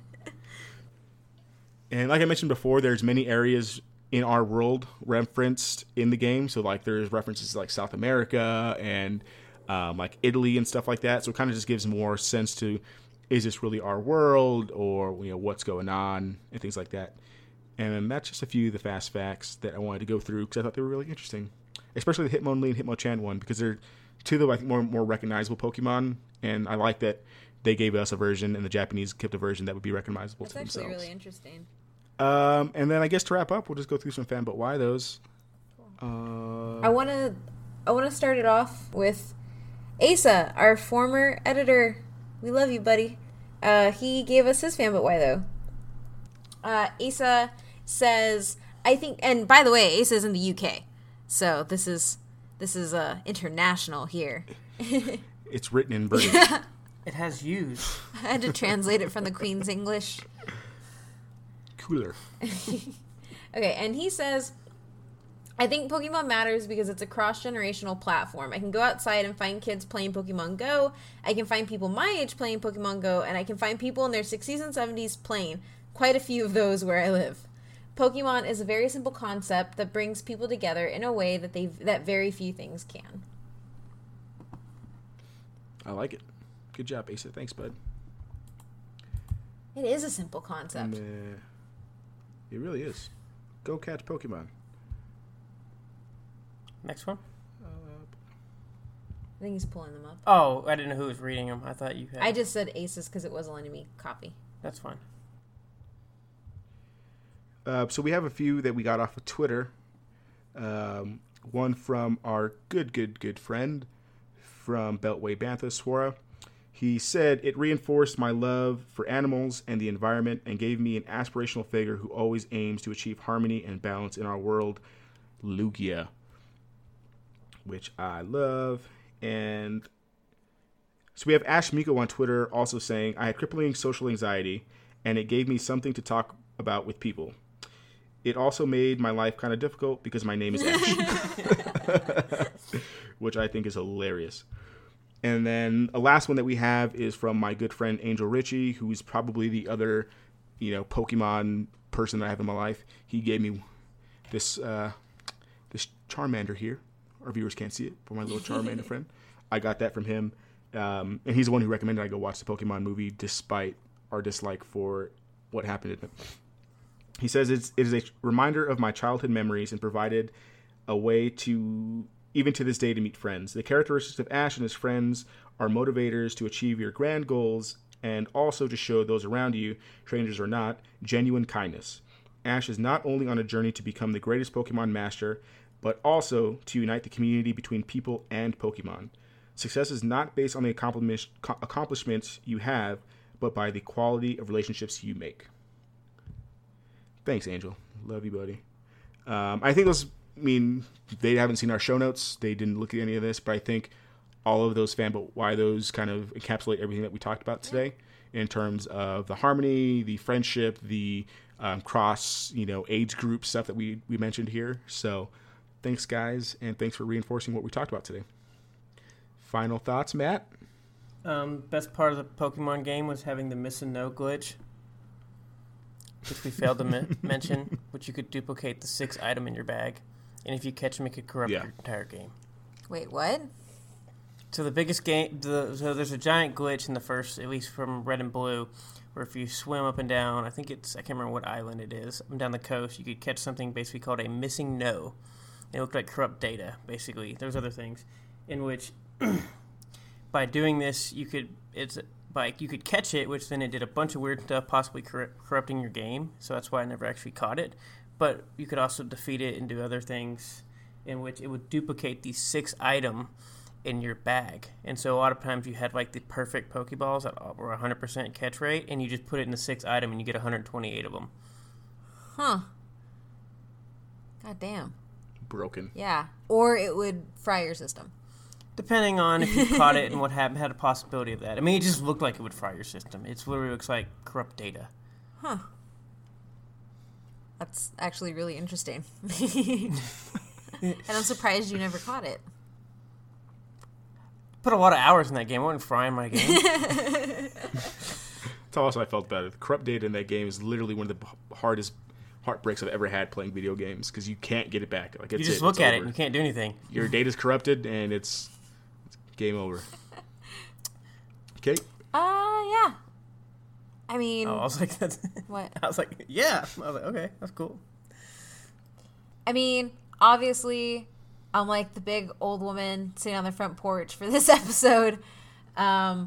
And like I mentioned before, there's many areas in our world referenced in the game. So like there's references to like South America and like Italy and stuff like that. So it kind of just gives more sense to, is this really our world, or what's going on and things like that. And that's just a few of the fast facts that I wanted to go through because I thought they were really interesting, especially the Hitmonlee and Hitmonchan one, because they're two of the, I think, more recognizable Pokemon. And I like that they gave us a version and the Japanese kept a version that would be recognizable to themselves. That's actually really interesting. And then I guess to wrap up, we'll just go through some fan but why those. I want to start it off with Asa, our former editor. We love you, buddy. He gave us his fan but why though. Asa says, I think, and by the way, Asa is in the UK, so this is international here. It's written in British. It has U's. I had to translate it from the Queen's English. Cooler. Okay, and he says, I think Pokemon matters because it's a cross-generational platform. I can go outside and find kids playing Pokemon Go. I can find people my age playing Pokemon Go, and I can find people in their 60s and 70s playing. Quite a few of those where I live. Pokemon is a very simple concept that brings people together in a way that very few things can. I like it. Good job, Asa. Thanks, bud. It is a simple concept. It really is. Go catch Pokemon. Next one? I think he's pulling them up. Oh, I didn't know who was reading them. I thought you had. I just said Aces because it wasn't letting me copy. That's fine. So we have a few that we got off of Twitter. One from our good friend from Beltway Bantha, Swara. He said, it reinforced my love for animals and the environment and gave me an aspirational figure who always aims to achieve harmony and balance in our world, Lugia, which I love. And so we have Ash Miko on Twitter also saying, I had crippling social anxiety and it gave me something to talk about with people. It also made my life kind of difficult because my name is Ash, which I think is hilarious. And then a last one that we have is from my good friend Angel Ritchie, who's probably the other, Pokemon person that I have in my life. He gave me this Charmander here. Our viewers can't see it, for my little Charmander friend. I got that from him. And he's the one who recommended I go watch the Pokemon movie despite our dislike for what happened in it. He says it is a reminder of my childhood memories and provided a way to, even to this day, to meet friends. The characteristics of Ash and his friends are motivators to achieve your grand goals and also to show those around you, strangers or not, genuine kindness. Ash is not only on a journey to become the greatest Pokemon master, but also to unite the community between people and Pokemon. Success is not based on the accomplishments you have, but by the quality of relationships you make. Thanks, Angel. Love you, buddy. I think they haven't seen our show notes. They didn't look at any of this, but I think all of those but why those kind of encapsulate everything that we talked about today in terms of the harmony, the friendship, the cross, age group stuff that we mentioned here. So thanks, guys, and thanks for reinforcing what we talked about today. Final thoughts, Matt? Best part of the Pokemon game was having the miss and no glitch, which we failed to mention, which you could duplicate the 6 item in your bag, and if you catch them, it could corrupt your entire game. Wait, what? So the biggest game, so there's a giant glitch in the first, at least from Red and Blue, where if you swim up and down, I can't remember what island it is, up and down the coast, you could catch something basically called a missing no. It looked like corrupt data, basically. There's other things in which, by doing this, you could catch it, which then it did a bunch of weird stuff, possibly corrupting your game. So that's why I never actually caught it. But you could also defeat it and do other things in which it would duplicate the 6 item in your bag. And so a lot of times you had like the perfect Pokeballs that were 100% catch rate, and you just put it in the 6 item and you get 128 of them. Huh. God damn. Broken. Yeah. Or it would fry your system. Depending on if you caught it and what happened, had a possibility of that. I mean, it just looked like it would fry your system. It literally looks like corrupt data. Huh. That's actually really interesting. And I'm surprised you never caught it. Put a lot of hours in that game. I wasn't frying my game. That's how also I felt about it. The corrupt data in that game is literally one of the hardest heartbreaks I've ever had playing video games because you can't get it back. Like, you just look at it and you can't do anything. Your data's corrupted and it's game over. Okay. Yeah. I mean, I was like, that's what? I was like, yeah. I was like, okay, that's cool. I mean, obviously, I'm like the big old woman sitting on the front porch for this episode. But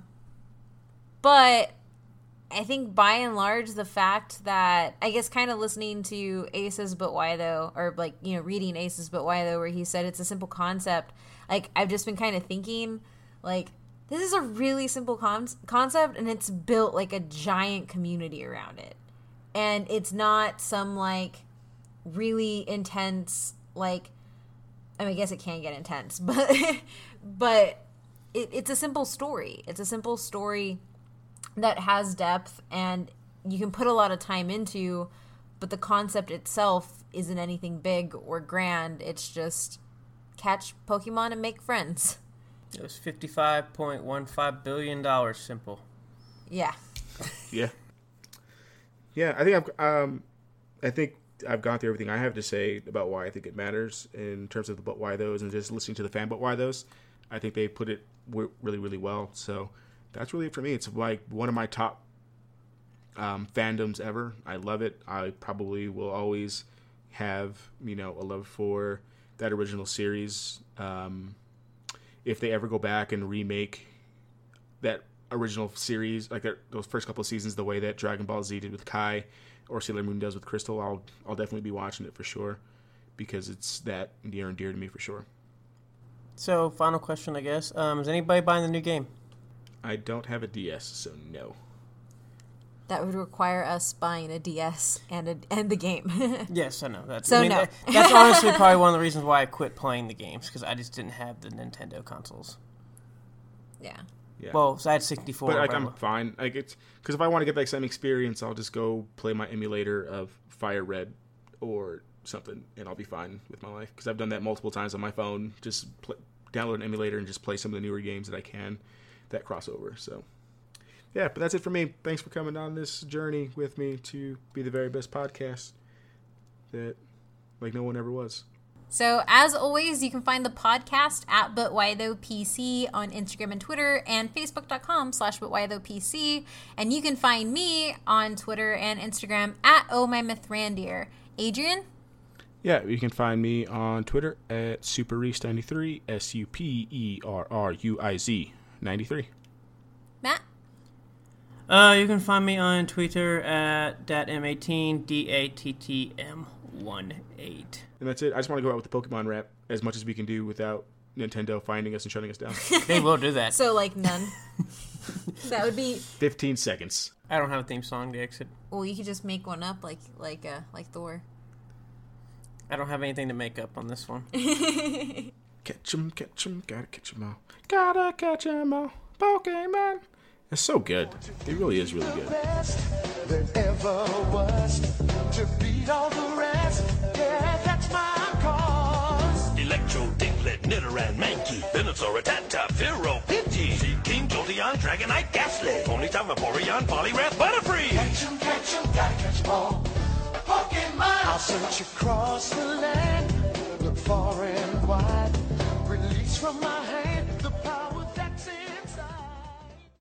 I think by and large, the fact that, I guess kind of listening to Aces But Why Though, or like, reading Aces But Why Though, where he said it's a simple concept, like, I've just been kind of thinking, like, this is a really simple concept, and it's built like a giant community around it. And it's not some, like, really intense, like, I mean, I guess it can get intense, but it's a simple story. It's a simple story that has depth and you can put a lot of time into, but the concept itself isn't anything big or grand. It's just catch Pokemon and make friends. It was $55.15 billion simple. Yeah. Yeah. Yeah, I think I've gone through everything I have to say about why I think it matters in terms of the but why those and just listening to the fan but why those. I think they put it really, really well. So that's really it for me. It's like one of my top fandoms ever. I love it. I probably will always have, a love for that original series. If they ever go back and remake that original series, like those first couple of seasons, the way that Dragon Ball Z did with Kai or Sailor Moon does with Crystal, I'll definitely be watching it for sure because it's that near and dear to me for sure. So, final question, I guess. Is anybody buying the new game? I don't have a DS, so no. That would require us buying a DS and the game. Yes, I know. That's No. Honestly probably one of the reasons why I quit playing the games, because I just didn't have the Nintendo consoles. Yeah. Well, so I had 64. But I'm fine. Because if I want to get that same experience, I'll just go play my emulator of Fire Red or something, and I'll be fine with my life. Because I've done that multiple times on my phone. Just download an emulator and just play some of the newer games that I can that crossover. So. Yeah, but that's it for me. Thanks for coming on this journey with me to be the very best podcast that, like, no one ever was. So, as always, you can find the podcast at But Why Though PC on Instagram and Twitter and Facebook.com/ButWhyThoughPC. And you can find me on Twitter and Instagram at OhMyMythRandier. Adrian? Yeah, you can find me on Twitter at Superreese93, SUPERRUIZ 93. Matt? You can find me on Twitter at DATM18, DATTM1. 18. And that's it. I just want to go out with the Pokemon rap as much as we can do without Nintendo finding us and shutting us down. They will do that. So, like, none. That would be... 15 seconds. I don't have a theme song to exit. Well, you could just make one up like Thor. I don't have anything to make up on this one. Catch 'em, gotta catch 'em all. Gotta catch 'em all. Pokemon. It's so good. It really is really good. There ever was to beat all the rest. Yeah, that's my cause. Electro, Diglett, Nidoran, Mankey, Venusaur, Rattata, Fearow, Pidgey, Seaking, Jolteon, Dragonite, Ghastly, Ponyta, Vaporeon, Poliwrath, Butterfree. Catch 'em, gotta catch 'em all. Pokemon! I'll search across the land, look far and wide, release from my hand.